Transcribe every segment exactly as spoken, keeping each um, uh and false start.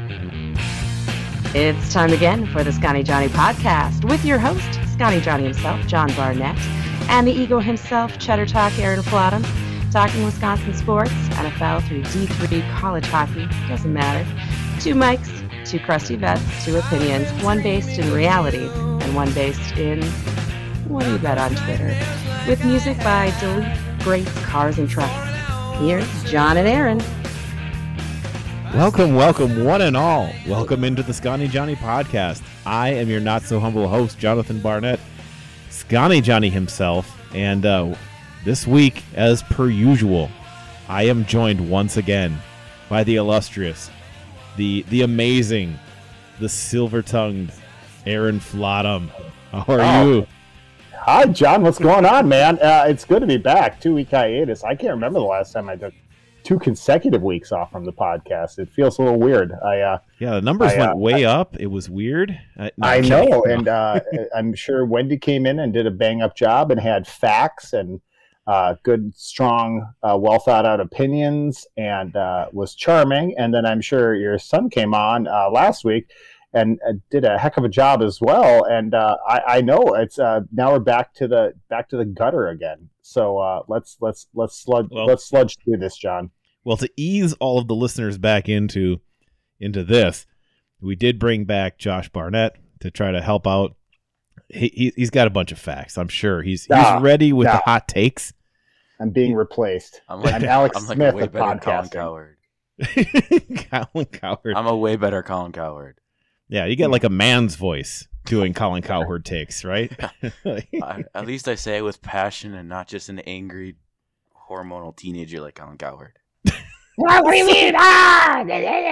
It's time again for the Scotty Johnny podcast with your host, Scotty Johnny himself, John Barnett, and the Eagle himself, Cheddar Talk, Aaron Flottam, talking Wisconsin sports, N F L through D three, college hockey, doesn't matter. Two mics, two crusty vets, two opinions, one based in reality and one based in, what do you bet on Twitter? With music by Delete, Greats, Cars, and Trucks. Here's John and Aaron. Welcome, welcome, one and all. Welcome into the Scotty Johnny podcast. I am your not-so-humble host, Jonathan Barnett, Scotty Johnny himself, and uh, this week, as per usual, I am joined once again by the illustrious, the the amazing, the silver-tongued Aaron Flottam. How are oh. you? Hi, John. What's going on, man? Uh, it's good to be back. Two-week hiatus. I can't remember the last time I took two consecutive weeks off from the podcast. It feels a little weird. I uh, yeah, the numbers I, went uh, way I, up. It was weird. I, no, I know, and uh, I'm sure Wendy came in and did a bang-up job and had facts and uh, good, strong, uh, well-thought-out opinions, and uh, was charming. And then I'm sure your son came on uh, last week and uh, did a heck of a job as well. And uh, I, I know it's uh, now we're back to the back to the gutter again. So uh, let's let's let's sludge well, let's sludge through this, John. Well, to ease all of the listeners back into into this, we did bring back Josh Barnett to try to help out. He, he he's got a bunch of facts. I'm sure he's nah, he's ready with nah. the hot takes. I'm being replaced. I'm like I'm Alex I'm like Smith a way of better Colin podcasting. Cowherd. Colin Cowherd. I'm a way better Colin Cowherd. Yeah, you get like a man's voice doing Colin Cowherd takes, right? I, at least I say it with passion and not just an angry, hormonal teenager like Colin Cowherd. What do you mean? Ah!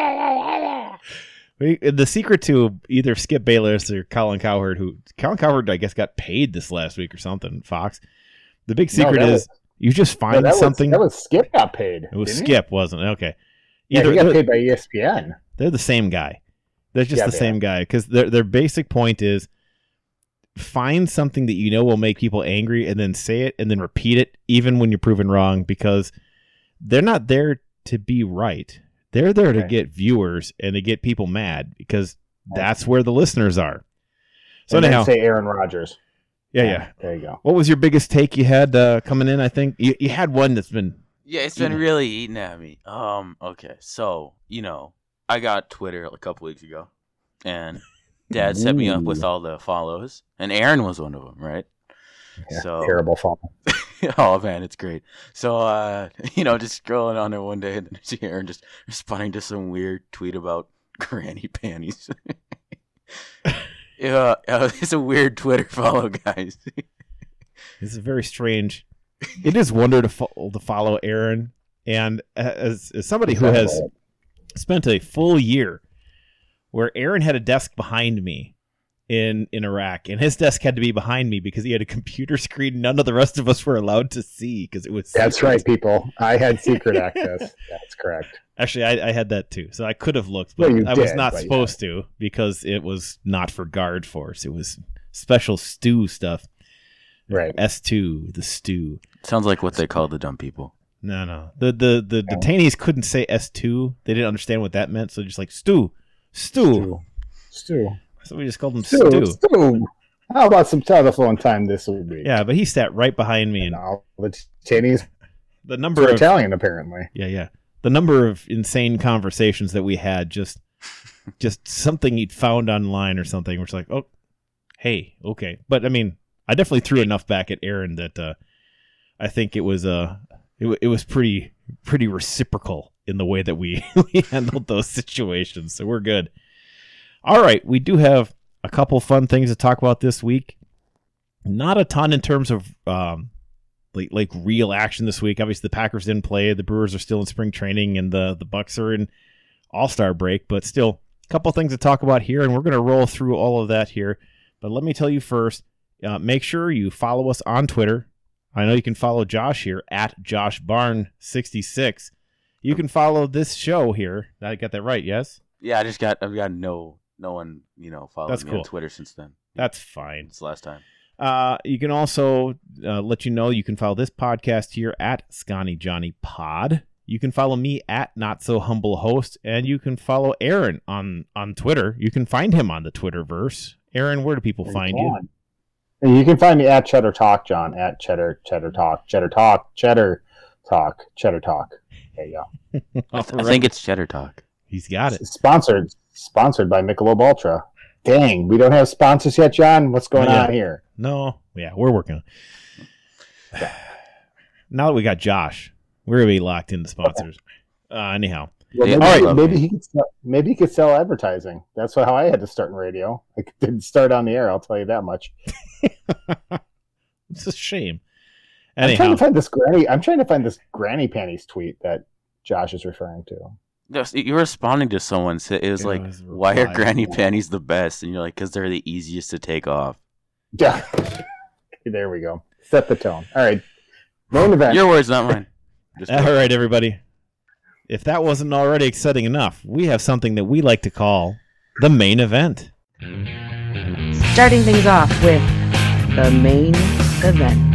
The secret to either Skip Bayless or Colin Cowherd, who Colin Cowherd, I guess, got paid this last week or something, Fox. The big secret no, is was, you just find no, that something. Was, that was Skip got paid. It was didn't Skip, he? wasn't it? Okay. Either, yeah, he got paid by E S P N. They're the same guy. They're just yeah, the same guy because their their basic point is find something that you know will make people angry and then say it and then repeat it even when you're proven wrong, because they're not there to be right. They're there to okay. get viewers and to get people mad because that's where the listeners are. So and anyhow, then say Aaron Rodgers. Yeah, yeah. There you go. What was your biggest take you had uh, coming in? I think you, you had one that's been yeah, it's been really eating at me. Um, okay, so you know, I got Twitter a couple weeks ago, and Dad set me up with all the follows, and Aaron was one of them, right? Yeah, so terrible follow. Oh man, it's great. So uh, you know, just scrolling on there one day, and then I see Aaron just responding to some weird tweet about granny panties. Yeah, uh, it's a weird Twitter follow, guys. This is very strange. It is wonder to, fo- to follow Aaron, and as, as somebody who has spent a full year where Aaron had a desk behind me in in Iraq, and his desk had to be behind me because he had a computer screen none of the rest of us were allowed to see because it was that's secret. Right, people. I had secret access. That's correct. Actually, I, I had that too, so I could have looked, but well, I did, was not but supposed yeah. to because it was not for guard force. It was special stew stuff. Right. S two, the stew. Sounds like what they call the dumb people. No, no. The the the oh. detainees couldn't say S two. They didn't understand what that meant, so just like stew, stew, stew. So we just called him stew. stew. Stew. How about some telephone time this week? Yeah, but he sat right behind me, and, and all the detainees. The number of Italian, apparently. Yeah, yeah. The number of insane conversations that we had, just just something he'd found online or something. We're just like, oh, hey, okay. But I mean, I definitely threw enough back at Aaron that uh, I think it was uh, it, it was pretty pretty reciprocal in the way that we, we handled those situations. So we're good. All right, we do have a couple fun things to talk about this week. Not a ton in terms of um, like like real action this week. Obviously, the Packers didn't play. The Brewers are still in spring training, and the the Bucks are in All-Star break. But still, a couple things to talk about here, and we're going to roll through all of that here. But let me tell you first, uh, make sure you follow us on Twitter. I know you can follow Josh here at Josh Barn sixty-six. You can follow this show here. I got that right, yes? Yeah, I just got I've got no no one you know followed That's me cool. on Twitter since then. That's fine. It's the last time. Uh, you can also uh, let you know you can follow this podcast here at Scotty Johnny Pod. You can follow me at Not So Humble Host, and you can follow Aaron on, on Twitter. You can find him on the Twitterverse. Aaron, where do people You find can. you? And you can find me at Cheddar Talk, John, at Cheddar, Cheddar Talk, Cheddar Talk, Cheddar Talk, Cheddar Talk. There you go. I, th- I think it's Cheddar Talk. He's got it. Sponsored, sponsored by Michelob Ultra. Dang, we don't have sponsors yet, John. What's going Yeah. on here? No, yeah, we're working on it. Now that we got Josh, we're going to be locked into sponsors. Uh, anyhow. Well, Yeah, maybe, all right. maybe he could sell, maybe he could sell advertising. That's how I had to start in radio. I didn't start on the air. I'll tell you that much. It's a shame. I'm trying Anyhow, to find this granny. I'm trying to find this granny panties tweet that Josh is referring to. Yes, You're responding to someone. It was It like, was why are reply. granny panties the best? And you're like, because they're the easiest to take off. Yeah, there we go. Set the tone. All right, main event. Your words, not mine. Just all right, everybody. If that wasn't already exciting enough, we have something that we like to call the main event. Starting things off with the main event.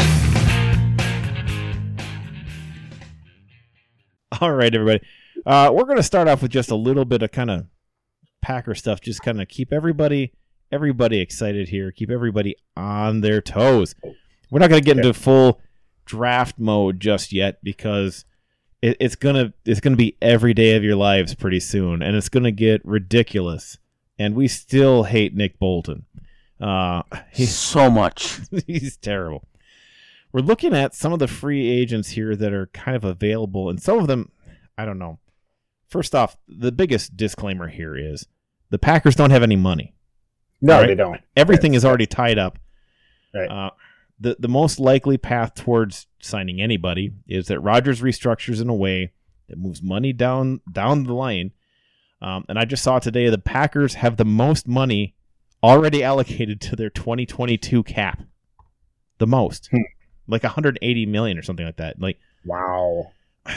All right, everybody. Uh, we're going to start off with just a little bit of kind of Packer stuff. Just kind of keep everybody, everybody excited here. Keep everybody on their toes. We're not going to get into full draft mode just yet because it, it's gonna it's gonna be every day of your lives pretty soon, and it's gonna get ridiculous. And we still hate Nick Bolton. Uh, he's so much. he's terrible. We're looking at some of the free agents here that are kind of available, and some of them, I don't know. First off, the biggest disclaimer here is the Packers don't have any money. no, right. they don't. Everything That's- is already tied up. Right. Uh, the the most likely path towards signing anybody is that Rodgers restructures in a way that moves money down down the line. Um, and I just saw today the Packers have the most money already allocated to their twenty twenty-two cap. The most. Hmm. Like one hundred eighty million or something like that. Like Wow.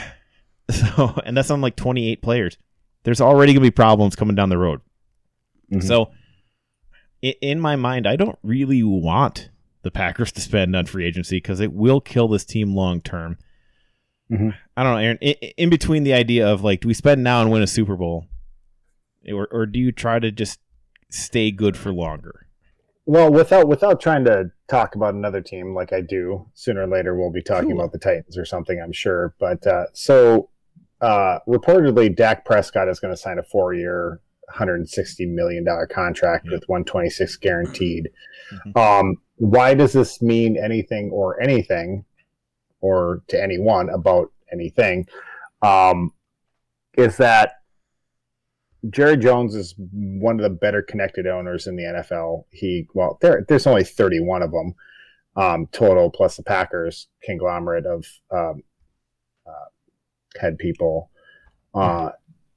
so, and that's on like twenty-eight players. There's already going to be problems coming down the road. Mhm. So, in, in my mind, I don't really want the Packers to spend on free agency because it will kill this team long term. Mhm. I don't know, Aaron. In, in between the idea of like, do we spend now and win a Super Bowl, or or do you try to just stay good for longer? Well, without without trying to talk about another team like I do, sooner or later we'll be talking Cool. about the Titans or something, I'm sure. But uh, so uh, reportedly, Dak Prescott is going to sign a four-year, one hundred sixty million dollars contract Yeah. with one hundred twenty-six guaranteed. Mhm. Um, why does this mean anything or anything, or to anyone about anything? Um, is that Jerry Jones is one of the better connected owners in the N F L. He well, there there's only thirty-one of them um, total, plus the Packers conglomerate of um, uh, head people. Uh,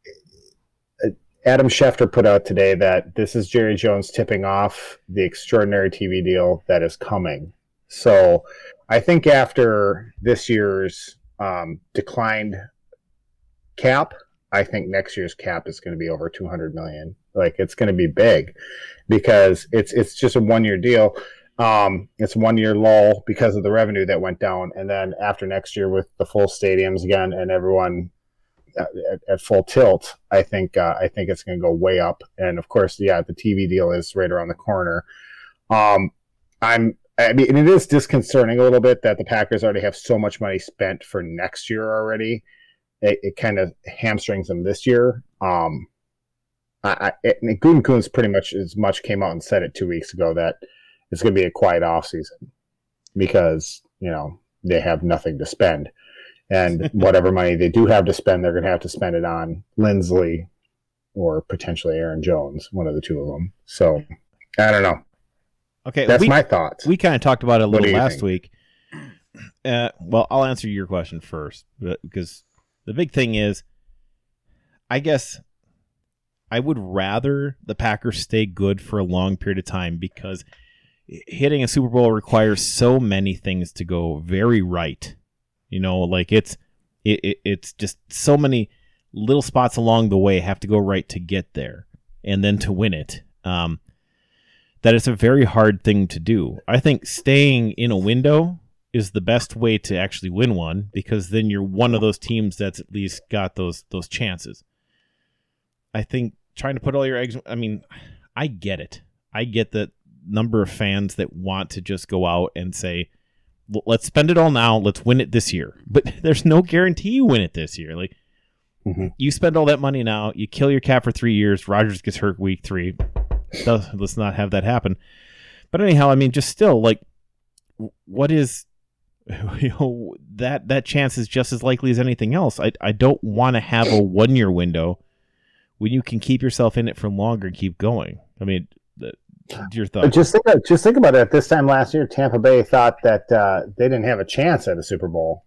Adam Schefter put out today that this is Jerry Jones tipping off the extraordinary T V deal that is coming. So I think after this year's um, declined cap, I think next year's cap is going to be over two hundred million. Like it's going to be big because it's it's just a one year deal. Um, it's one year lull because of the revenue that went down, and then after next year with the full stadiums again and everyone at, at full tilt, I think uh, I think it's going to go way up. And of course, yeah, the T V deal is right around the corner. Um, I'm I mean, and it is disconcerting a little bit that the Packers already have so much money spent for next year already. It, it kind of hamstrings them this year. Um, I, I and Gutekunst pretty much as much came out and said it two weeks ago that it's going to be a quiet off season because you know they have nothing to spend, and whatever money they do have to spend, they're going to have to spend it on Lindsley or potentially Aaron Jones, one of the two of them. So I don't know. Okay, That's we, my thoughts. we kind of talked about it a What do little you last think? week. Uh, well, I'll answer your question first but- because the big thing is, I guess I would rather the Packers stay good for a long period of time because hitting a Super Bowl requires so many things to go very right. You know, like it's it, it it's just so many little spots along the way have to go right to get there and then to win it. Um, that it's a very hard thing to do. I think staying in a window is the best way to actually win one, because then you're one of those teams that's at least got those those chances. I think trying to put all your eggs, I mean, I get it. I get the number of fans that want to just go out and say, let's spend it all now, let's win it this year. But there's no guarantee you win it this year. Like, mm-hmm. you spend all that money now, you kill your cap for three years, Rodgers gets hurt week three. Let's not have that happen. But anyhow, I mean, just still, like, what is, you know, that that chance is just as likely as anything else. I I don't want to have a one year window when you can keep yourself in it for longer and keep going. I mean, the, your thoughts? But just think, just think about it. At this time last year, Tampa Bay thought that uh, they didn't have a chance at a Super Bowl.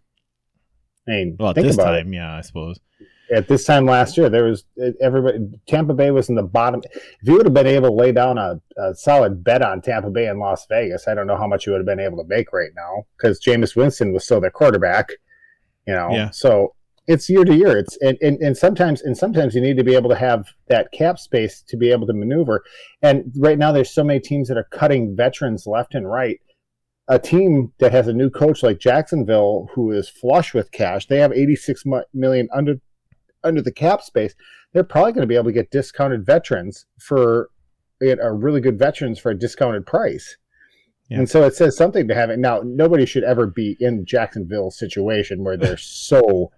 I mean, well, at think this about time, it. yeah, I suppose. At this time last year, there was everybody. Tampa Bay was in the bottom. If you would have been able to lay down a, a solid bet on Tampa Bay in Las Vegas, I don't know how much you would have been able to make right now, because Jameis Winston was still their quarterback. You know, yeah. So it's year to year. It's and, and, and sometimes and sometimes you need to be able to have that cap space to be able to maneuver. And right now, there's so many teams that are cutting veterans left and right. A team that has a new coach like Jacksonville, who is flush with cash, they have eighty-six million under. under the cap space, they're probably going to be able to get discounted veterans for a really good veterans for a discounted price. Yeah. And so it says something to have it. Now, nobody should ever be in Jacksonville's situation where they're so,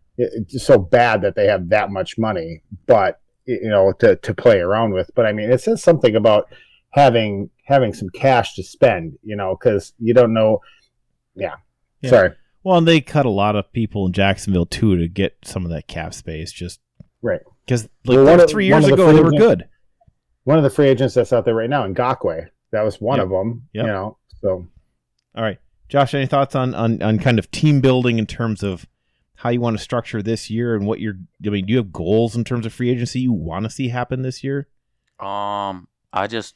so bad that they have that much money, but you know, to, to play around with. But I mean, it says something about having, having some cash to spend, you know, cause you don't know. Yeah. yeah. Sorry. Well, and they cut a lot of people in Jacksonville, too, to get some of that cap space. Just right. Because like, well, three years ago, the they were good. One of the free agents that's out there right now, Ngakoue, that was one yep. of them. Yep. You know, so. All right. Josh, any thoughts on, on, on kind of team building in terms of how you want to structure this year and what you're – I mean, do you have goals in terms of free agency you want to see happen this year? Um, I just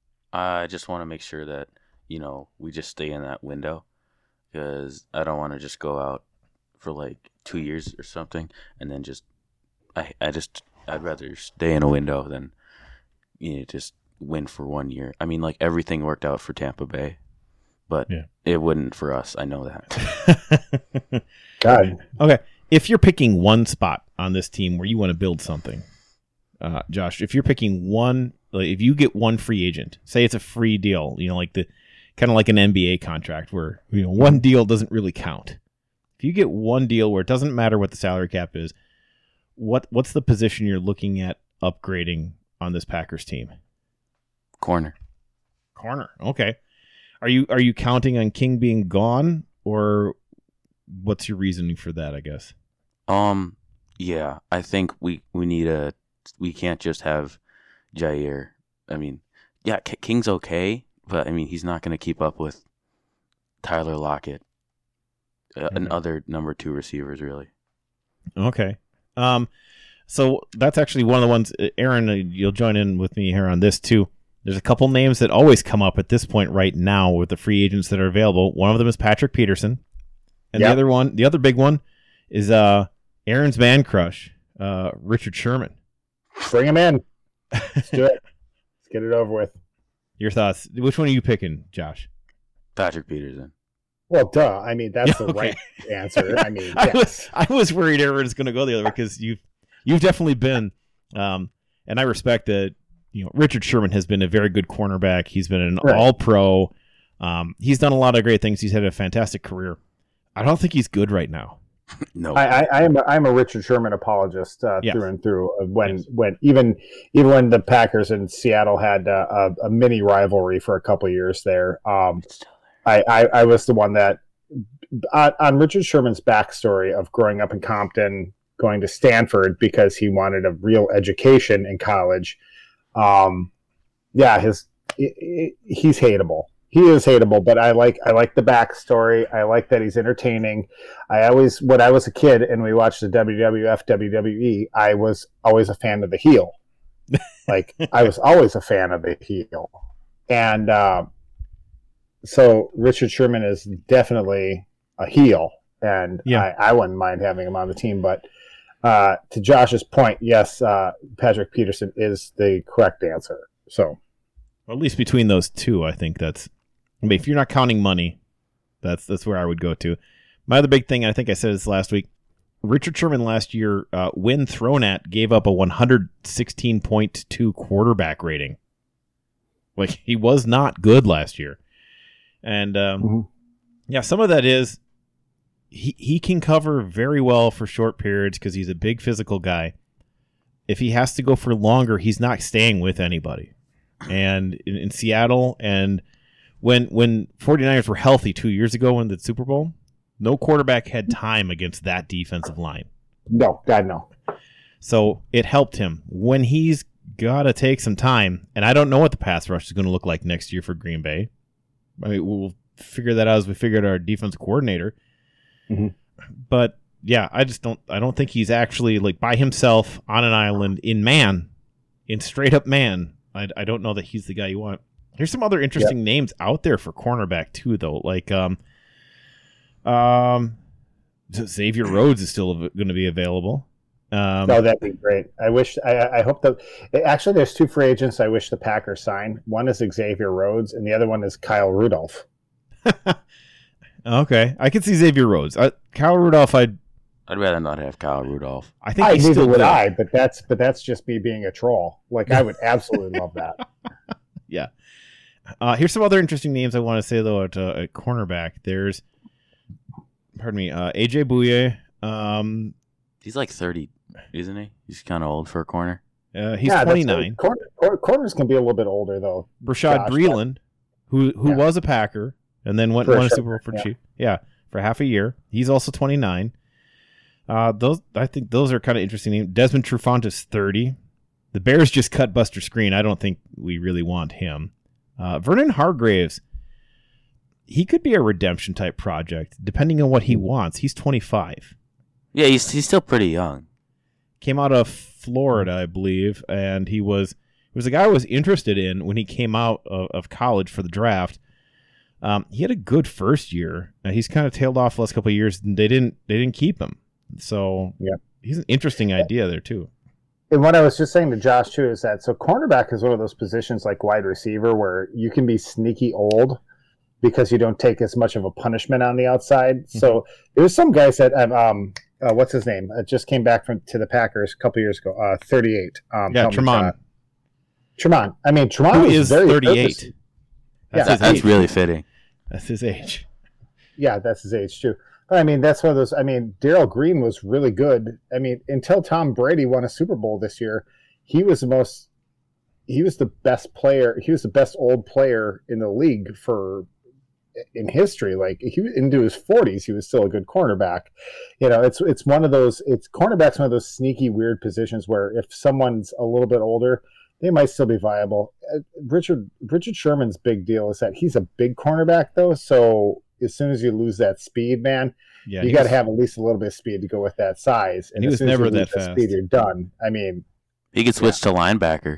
I just want to make sure that, you know, we just stay in that window. Because I don't want to just go out for like two years or something and then just I I just I'd rather stay in a window than, you know, just win for one year. I mean, like, everything worked out for Tampa Bay, but yeah. it wouldn't for us. I know that. God. Okay, if you're picking one spot on this team where you want to build something, uh, Josh, if you're picking one, like if you get one free agent, say it's a free deal, you know, like the kind of like an N B A contract where, you know, one deal doesn't really count. If you get one deal where it doesn't matter what the salary cap is, what what's the position you're looking at upgrading on this Packers team? Corner. Corner. Okay. Are you are you counting on King being gone, or what's your reasoning for that, I guess? Um yeah, I think we we need a we can't just have Jair. I mean, yeah, K- King's okay. But, I mean, he's not going to keep up with Tyler Lockett uh, and other number two receivers, really. Okay. Um, so that's actually one of the ones, Aaron, you'll join in with me here on this, too. There's a couple names that always come up at this point right now with the free agents that are available. One of them is Patrick Peterson. And yep. the other one, the other big one is uh, Aaron's man crush, uh, Richard Sherman. Bring him in. Let's do it. Let's get it over with. Your thoughts? Which one are you picking, Josh? Patrick Peterson. Well, duh. I mean, that's the okay. right answer. I mean, I, yes. was, I was worried everyone was going to go the other way because you've you've definitely been, um, and I respect that. You know, Richard Sherman has been a very good cornerback. He's been an right. All-Pro. Um, he's done a lot of great things. He's had a fantastic career. I don't think he's good right now. No, I, I, I am a, I'm a Richard Sherman apologist uh, yes. through and through. When yes. when even even when the Packers and Seattle had uh, a, a mini rivalry for a couple of years there, um, I, I, I was the one that on, on Richard Sherman's backstory of growing up in Compton, going to Stanford because he wanted a real education in college. Um, yeah, his he's hateable. He is hateable, but I like I like the backstory. I like that he's entertaining. I always, when I was a kid and we watched the W W F, W W E, I was always a fan of the heel. Like, I was always a fan of the heel. And uh, so Richard Sherman is definitely a heel, and yeah. I, I wouldn't mind having him on the team. But uh, to Josh's point, yes, uh, Patrick Peterson is the correct answer. So, well, at least between those two, I think that's. I mean, if you're not counting money, That's that's where I would go to. My other big thing, and I think I said this last week, Richard Sherman last year, uh, when thrown at, gave up a one sixteen point two quarterback rating. Like, he was not good last year. And, um, mm-hmm. yeah, some of that is he, he can cover very well for short periods because he's a big physical guy. If he has to go for longer, he's not staying with anybody. And in, in Seattle, and when when 49ers were healthy two years ago in the Super Bowl, no quarterback had time against that defensive line. No, God, no. So it helped him. When he's got to take some time, and I don't know what the pass rush is going to look like next year for Green Bay. I mean, we'll figure that out as we figure out our defensive coordinator. Mm-hmm. But yeah, I just don't. I don't think he's actually like by himself on an island in man, in straight up man. I, I don't know that he's the guy you want. Here's some other interesting yep. names out there for cornerback too, though. Like um, um, Xavier Rhodes is still going to be available. Um, no, that'd be great. I wish. I, I hope that. Actually, there's two free agents I wish the Packers sign. One is Xavier Rhodes, and the other one is Kyle Rudolph. Okay, I can see Xavier Rhodes. I, Kyle Rudolph, I'd. I'd rather not have Kyle Rudolph. I think I, he's neither still would good. I, but that's but that's just me being a troll. Like I would absolutely love that. Yeah. Uh, here's some other interesting names I want to say though at, uh, at cornerback. There's, pardon me, uh, A J Bouye. Um, he's like thirty, isn't he? He's kind of old for a corner. Uh, he's yeah, twenty-nine. Corner, corner, corners can be a little bit older though. Rashad Josh, Breeland, who who yeah. was a Packer and then went for won a sure. Super Bowl for the yeah. Chiefs. Yeah, for half a year. He's also twenty-nine. Uh, those I think those are kind of interesting names. Desmond Trufant is thirty. The Bears just cut Buster Screen. I don't think we really want him. Uh, Vernon Hargraves, he could be a redemption type project, depending on what he wants. He's twenty-five. Yeah, he's he's still pretty young. Came out of Florida, I believe, and he was he was a guy I was interested in when he came out of, of college for the draft. Um, he had a good first year. Uh, he's kind of tailed off the last couple of years, and they didn't they didn't keep him. So yeah, he's an interesting idea there too. And what I was just saying to Josh too is that so cornerback is one of those positions like wide receiver where you can be sneaky old because you don't take as much of a punishment on the outside. Mm-hmm. So there's some guys that have, um uh, what's his name? Uh, just came back from to the Packers a couple years ago. Uh, thirty-eight. Um, yeah, Tremont. Tremont. I mean, Tremont Who was is very thirty-eight. purpose- That's, yeah, his that's age. really fitting. That's his age. Yeah, that's his age too. But I mean, that's one of those. I mean, Darrell Green was really good. I mean, until Tom Brady won a Super Bowl this year, he was the most. He was the best player. He was the best old player in the league for in history. Like he into his forties, he was still a good cornerback. You know, it's it's one of those. It's cornerback's one of those sneaky, weird positions where if someone's a little bit older, they might still be viable. Uh, Richard Richard Sherman's big deal is that he's a big cornerback, though. So as soon as you lose that speed, man, Yeah, you he got to was- have at least a little bit of speed to go with that size. And He as was soon as never you lose that fast. Speed, you're done. I mean, He could switch to linebacker.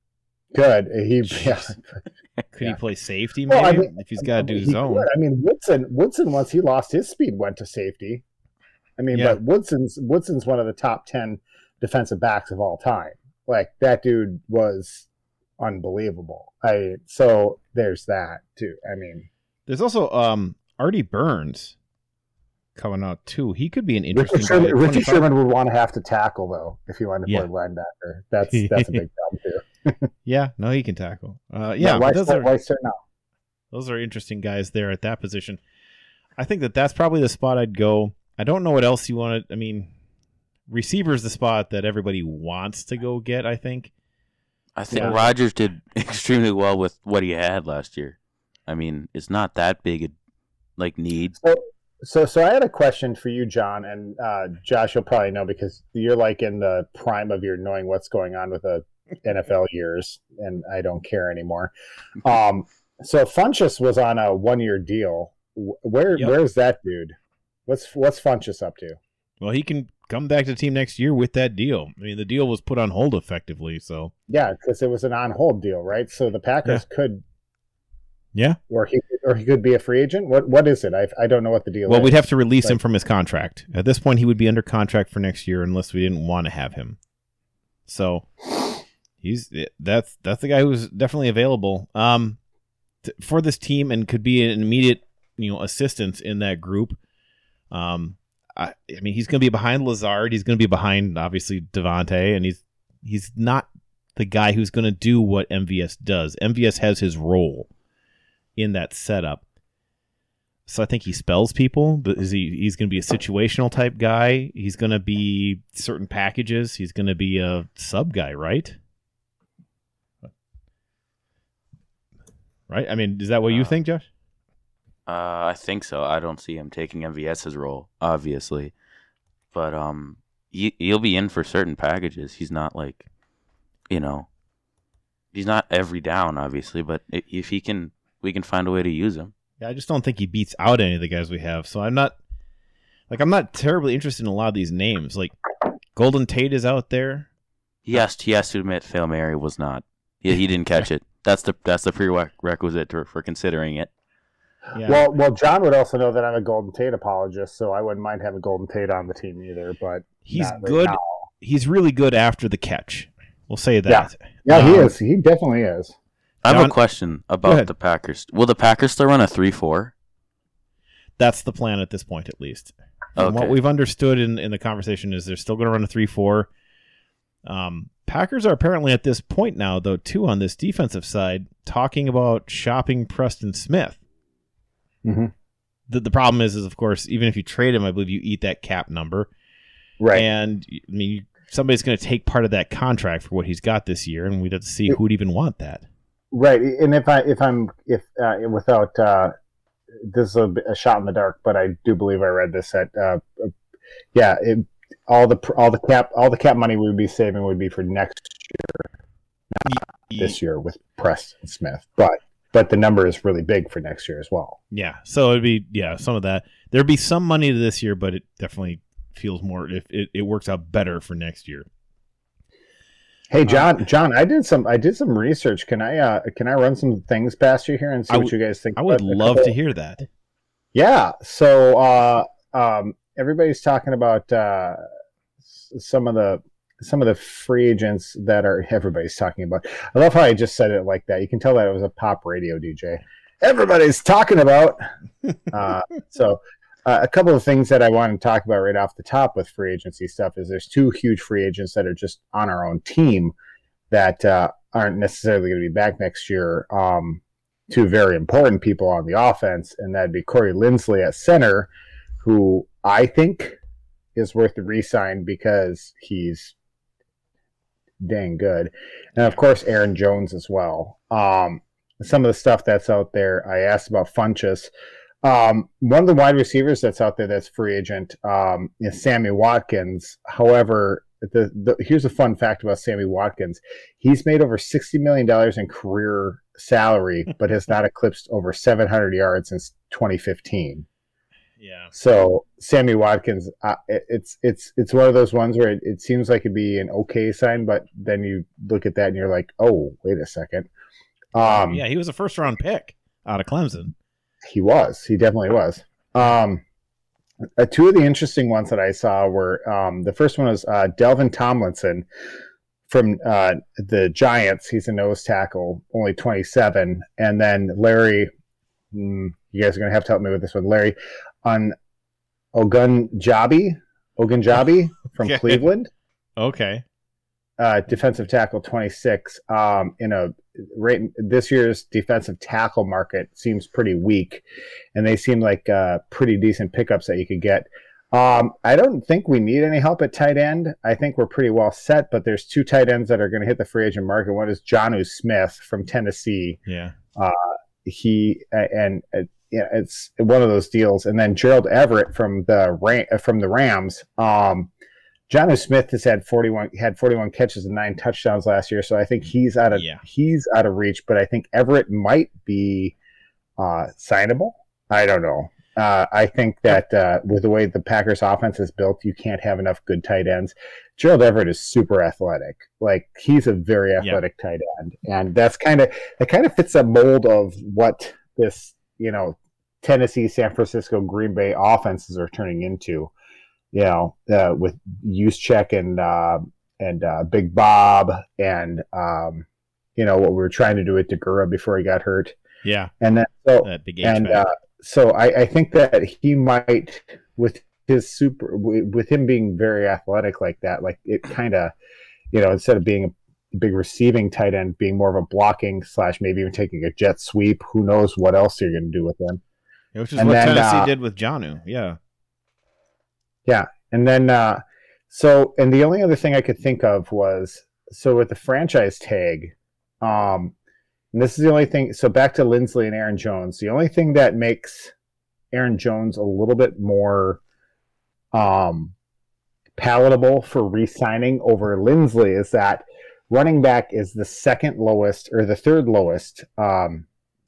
good. He, yeah. Could Yeah. he play safety maybe Well, I mean, if he's got to do he his own? could. I mean, Woodson. Woodson once he lost his speed went to safety. I mean, Yeah. but Woodson's Woodson's one of the top ten defensive backs of all time. Like that dude was unbelievable. I so there's that too. I mean, There's also um Artie Burns coming out too. He could be an interesting Richard guy Sherman, at Richard twenty-five. Sherman would want to have to tackle though if he wanted to Yeah. play linebacker. That's that's a big problem too. Yeah, no, he can tackle. Uh, yeah, why, but those why, are why sir no? those are interesting guys there at that position. I think that that's probably the spot I'd go. I don't know what else you want to. I mean, receiver's the spot that everybody wants to go get. I think. I think Yeah. Rodgers did extremely well with what he had last year. I mean, it's not that big a like need. So, so, so I had a question for you, John, and uh, Josh. You'll probably know because you're like in the prime of your knowing what's going on with the N F L years, and I don't care anymore. Um, so Funchess was on a one-year deal. Where, Yep. where's that dude? What's what's Funchess up to? Well, he can come back to the team next year with that deal. I mean, the deal was put on hold effectively. So Yeah, because it was an on-hold deal, right? So the Packers could, yeah. or he, or he could be a free agent. What, what is it? I, I don't know what the deal Well, is. we'd have to release him Like- from his contract. At this point, he would be under contract for next year unless we didn't want to have him. So he's that's that's the guy who's definitely available um, t- for this team and could be an immediate you know, assistants in that group. Um, I, I mean, he's going to be behind Lazard. He's going to be behind, obviously, Devontae, and he's he's not the guy who's going to do what M V S does. M V S has his role in that setup. So I think he spells people, but is he? He's going to be a situational type guy. He's going to be certain packages. He's going to be a sub guy, right? Right. I mean, is that what you Uh, think, Josh? Uh, I think so. I don't see him taking MVS's role, obviously, but um, he, he'll be in for certain packages. He's not like, you know, he's not every down, obviously, but i- if he can, we can find a way to use him. Yeah, I just don't think he beats out any of the guys we have. So I'm not like I'm not terribly interested in a lot of these names. Like Golden Tate is out there. He has he has to admit, Fail Mary was not. He he didn't catch it. That's the that's the prerequisite to, for considering it. Yeah. Well, well, John would also know that I'm a Golden Tate apologist, so I wouldn't mind having Golden Tate on the team either. But he's not right good. now. He's really good after the catch. We'll say that. Yeah, he Um, is. He definitely is. I have John- a question Go about ahead. the Packers. Will the Packers still run a three four? That's the plan at this point, at least. From what Okay. we've understood in, in the conversation is they're still going to run a three four. Um, Packers are apparently at this point now, though, too, on this defensive side, talking about shopping Preston Smith. Mm-hmm. The, the problem is, is, of course, even if you trade him, I believe you eat that cap number. Right. And, I mean, somebody's going to take part of that contract for what he's got this year, and we'd have to see who'd even want that. Right. And if I if I'm if uh, without uh, this is a, bit- a shot in the dark, but I do believe I read this at uh, uh, yeah it, all the all the cap all the cap money we would be saving would be for next this year with Preston Smith, but but the number is really big for next year as well. Yeah, so it'd be yeah some of that. There'd be some money to this year, but it definitely feels more if it, it works out better for next year. Hey John, John, I did some I did some research. Can I uh, can I run some things past you here and see I what would- you guys think? I would about a love couple- to hear that. Yeah. So uh, um, everybody's talking about uh, s- some of the some of the free agents that are everybody's talking about. I love how I just said it like that. You can tell that it was a pop radio D J. Everybody's talking about. Uh, so uh, a couple of things that I want to talk about right off the top with free agency stuff is there's two huge free agents that are just on our own team that uh, aren't necessarily going to be back next year. Um, two very important people on the offense, and that'd be Corey Linsley at center, who I think is worth the re-sign because he's dang good. And of course, Aaron Jones as well. Um, some of the stuff that's out there, I asked about Funchess. Um, one of the wide receivers that's out there that's free agent um, is Sammy Watkins. However, the, the here's a fun fact about Sammy Watkins. He's made over sixty million dollars in career salary, but has not eclipsed over seven hundred yards since twenty fifteen. Yeah. So Sammy Watkins, uh, it, it's it's it's one of those ones where it, it seems like it'd be an okay sign, but then you look at that and you're like, oh, wait a second. Um, yeah, he was a first round pick out of Clemson. He was. He definitely was. Um, uh, two of the interesting ones that I saw were um, the first one was uh, Delvin Tomlinson from uh, the Giants. He's a nose tackle, only twenty-seven. And then Larry, mm, you guys are going to have to help me with this one. Larry on Ogunjabi, Ogunjabi from Okay. Cleveland. Okay. Uh, defensive tackle twenty-six. Um, in a right this year's defensive tackle market seems pretty weak, and they seem like uh, pretty decent pickups that you could get. Um, I don't think we need any help at tight end. I think we're pretty well set. But there's two tight ends that are going to hit the free agent market. One is Jonnu Smith from Tennessee. Yeah. He and uh, yeah, it's one of those deals. And then Gerald Everett from the Ram, from the Rams. Um, Jonnu Smith has had forty-one had forty-one catches and nine touchdowns last year, so I think he's out of Yeah. he's out of reach. But I think Everett might be uh, signable. I don't know. Uh, I think that uh, with the way the Packers' offense is built, you can't have enough good tight ends. Gerald Everett is super athletic. Like he's a very athletic tight end, and that's kind of that kind of fits a mold of what this you know Tennessee, San Francisco, Green Bay offenses are turning into. You know, uh, with Juszczyk and uh, and uh, Big Bob, and um, you know what we were trying to do with Degura before he got hurt, Yeah. and then so That big and H-back. uh, so I, I think that he might, with his super, with him being very athletic like that, like it kind of, you know, instead of being a big receiving tight end, being more of a blocking slash maybe even taking a jet sweep. Who knows what else you're going to do with him? Yeah, which is and what then, Tennessee uh, did with Jonnu. Yeah. Yeah. And then, uh, so, and the only other thing I could think of was, so with the franchise tag, um, and this is the only thing, so back to Lindsley and Aaron Jones, the only thing that makes Aaron Jones a little bit more um, palatable for re-signing over Lindsley is that running back is the second lowest, or the third lowest um,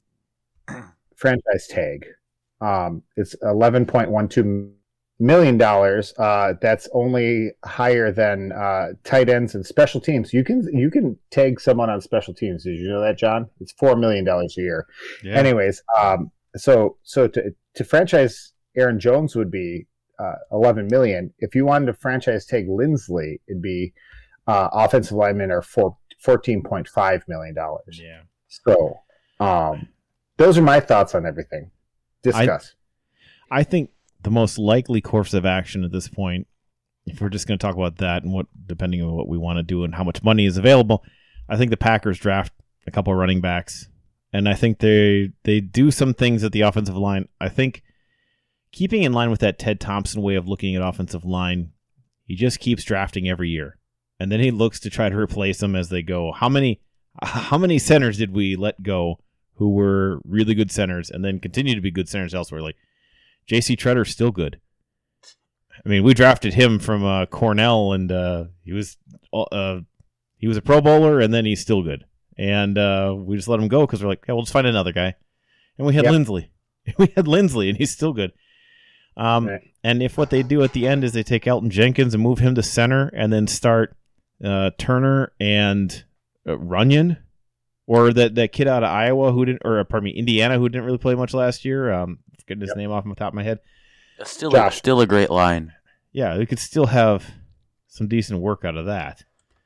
franchise tag. Um, it's eleven point one two million dollars. Uh, that's only higher than uh, tight ends and special teams. You can you can tag someone on special teams. Did you know that, John? It's four million dollars a year. Yeah. Anyways, um, so so to to franchise Aaron Jones would be uh, eleven million. If you wanted to franchise tag Lindsley, it'd be uh, offensive linemen are four, fourteen point five million dollars. Yeah. So um, those are my thoughts on everything. Discuss. I, I think the most likely course of action at this point, if we're just going to talk about that and what, depending on what we want to do and how much money is available, I think the Packers draft a couple of running backs, and I think they they do some things at the offensive line. I think keeping in line with that Ted Thompson way of looking at offensive line, he just keeps drafting every year, and then he looks to try to replace them as they go. How many how many centers did we let go who were really good centers and then continue to be good centers elsewhere? Like J C Tretter's still good. I mean, we drafted him from uh, Cornell, and uh, he was uh, he was a Pro Bowler, and then he's still good. And uh, we just let him go because we're like, yeah, we'll just find another guy. And we had Yep. Lindsley. We had Lindsley, and he's still good. Um, Right. And if what they do at the end is they take Elton Jenkins and move him to center, and then start uh, Turner and uh, Runyon, or that, that kid out of Iowa who didn't, or pardon me, Indiana who didn't really play much last year. Um, getting his Yep. name off the top of my head. That's still a, Josh. still a great line. Yeah, we could still have some decent work out of that.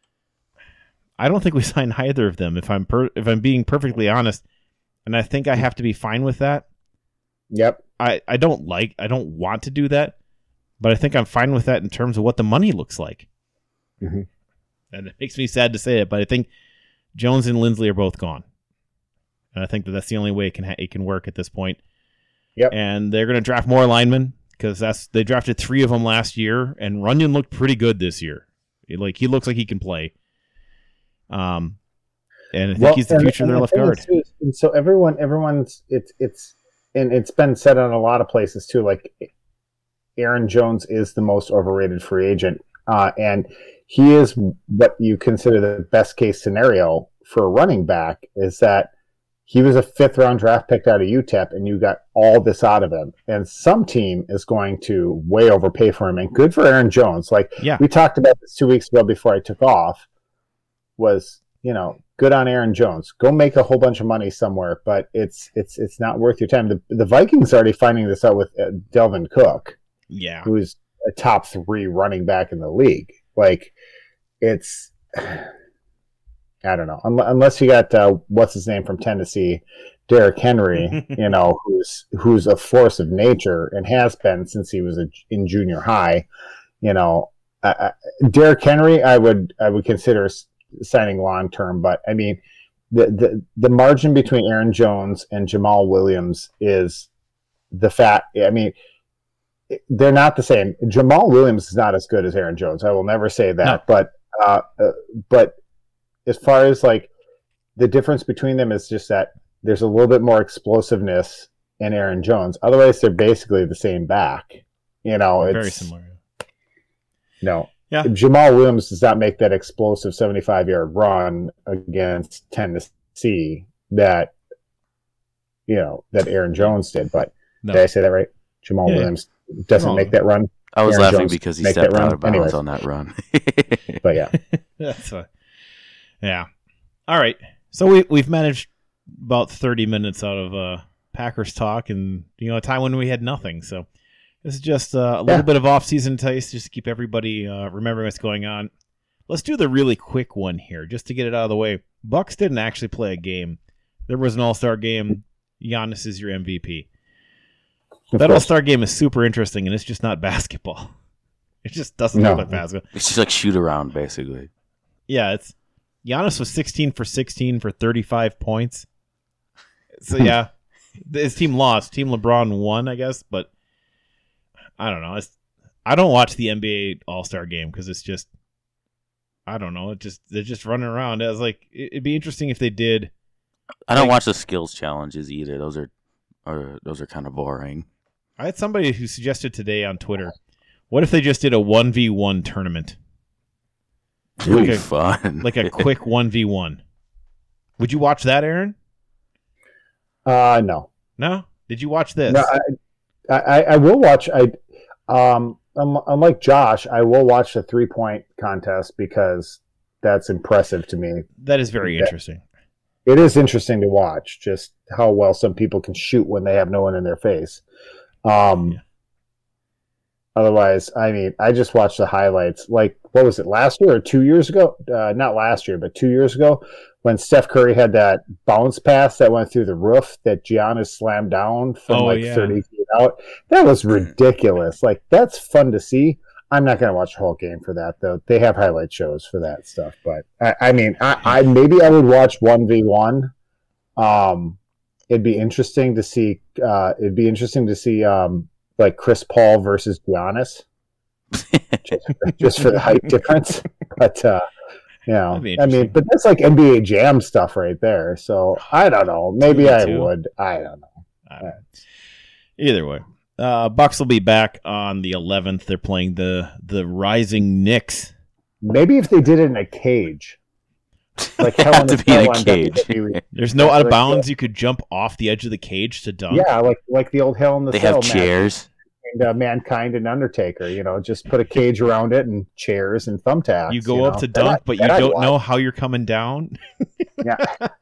I don't think we signed either of them, if I'm per- if I'm being perfectly honest, and I think I have to be fine with that. Yep. I, I don't like, I don't want to do that, but I think I'm fine with that in terms of what the money looks like. Mhm. And it makes me sad to say it, but I think Jones and Lindsley are both gone, and I think that that's the only way it can ha- it can work at this point. Yep. And they're going to draft more linemen because that's they drafted three of them last year, and Runyon looked pretty good this year. He, like he looks like he can play. Um, and I think Well, he's the and- future of and their the left thing guard. is, too, and so everyone, everyone's it's it's and it's been said on a lot of places too. Like Aaron Jones is the most overrated free agent, uh, and he is what you consider the best case scenario for a running back. Is that he was a fifth round draft pick out of U T E P, and you got all this out of him. And some team is going to way overpay for him. And good for Aaron Jones. Like Yeah. we talked about this two weeks ago before I took off. Was, you know, good on Aaron Jones. Go make a whole bunch of money somewhere, but it's it's it's not worth your time. The, the Vikings are already finding this out with uh, Delvin Cook, Yeah. who's a top three running back in the league. Like, it's, I don't know, Un- unless you got uh, what's his name from Tennessee, Derrick Henry, you know, who's who's a force of nature and has been since he was a, in junior high. You know, uh, Derrick Henry, I would I would consider signing long term, but I mean, the, the the margin between Aaron Jones and Jamal Williams is the fact. I mean, they're not the same. Jamal Williams is not as good as Aaron Jones. I will never say that, No. but uh, uh, but as far as like the difference between them is just that there's a little bit more explosiveness in Aaron Jones. Otherwise, they're basically the same back. You know, it's Very similar. no. Yeah. Jamal Williams does not make that explosive seventy-five yard run against Tennessee that, you know, that Aaron Jones did. But No. did I say that right? Jamal Yeah, yeah. Williams doesn't Wrong. make that run. I was Aaron laughing Jones because he make stepped that run. out of bounds Anyways. on that run. But yeah. That's fine. Yeah. All right. So we we've managed about thirty minutes out of uh, Packers talk, and you know, a time when we had nothing. So this is just uh, a little Yeah. bit of off-season taste, just to keep everybody uh, remembering what's going on. Let's do the really quick one here, just to get it out of the way. Bucks didn't actually play a game. There was an All-Star game. Giannis is your M V P. That course. All-Star game is super interesting, and it's just not basketball. It just doesn't No. look like basketball. It's just like shoot around, basically. Yeah, it's Giannis was sixteen for sixteen for thirty-five points. So yeah, his team lost. Team LeBron won, I guess, but I don't know. It's, I don't watch the N B A All-Star game because it's just, I don't know. It just they're just running around. I was like, it'd be interesting if they did. I don't Like- watch the skills challenges either. Those are, are those are kind of boring. I had somebody who suggested today on Twitter, what if they just did a one v one tournament? It would be Like a- fun. Like a quick one v one. Would you watch that, Aaron? Uh, no. No? Did you watch this? No, I, I, I will watch. I, um, un- unlike Josh, I will watch the three point contest because that's impressive to me. That is very Yeah. interesting. It is interesting to watch just how well some people can shoot when they have no one in their face. Um, Yeah. Otherwise, I mean, I just watched the highlights. Like, what was it, last year or two years ago? Uh, not last year, but two years ago, when Steph Curry had that bounce pass that went through the roof that Giannis slammed down from Oh, like yeah. thirty feet out. That was ridiculous. Like, that's fun to see. I'm not going to watch the whole game for that, though. They have highlight shows for that stuff. But I, I mean, I, I maybe I would watch one v one. Um, it'd be interesting to see. Uh, it'd be interesting to see um, like Chris Paul versus Giannis, just, just for the height difference. But uh, you know, That'd be I mean, interesting. but that's like N B A Jam stuff right there. So I don't know. Maybe I Two. would. I don't know. Uh, Either way. Uh, Bucks will be back on the eleventh. They're playing the the Rising Knicks. Maybe if they did it in a cage, like Hell in Have a to be in a Cell on cage. W W E. There's no Yeah, out of like, bounds. You could jump off the edge of the cage to dunk. Yeah, like like the old Hell in the They Cell have match chairs. between, uh, Mankind and Undertaker. You know, just put a cage around it and chairs and thumbtacks. You go up know? to That dunk, I- but you that I'd don't watch. know how you're coming down. Yeah.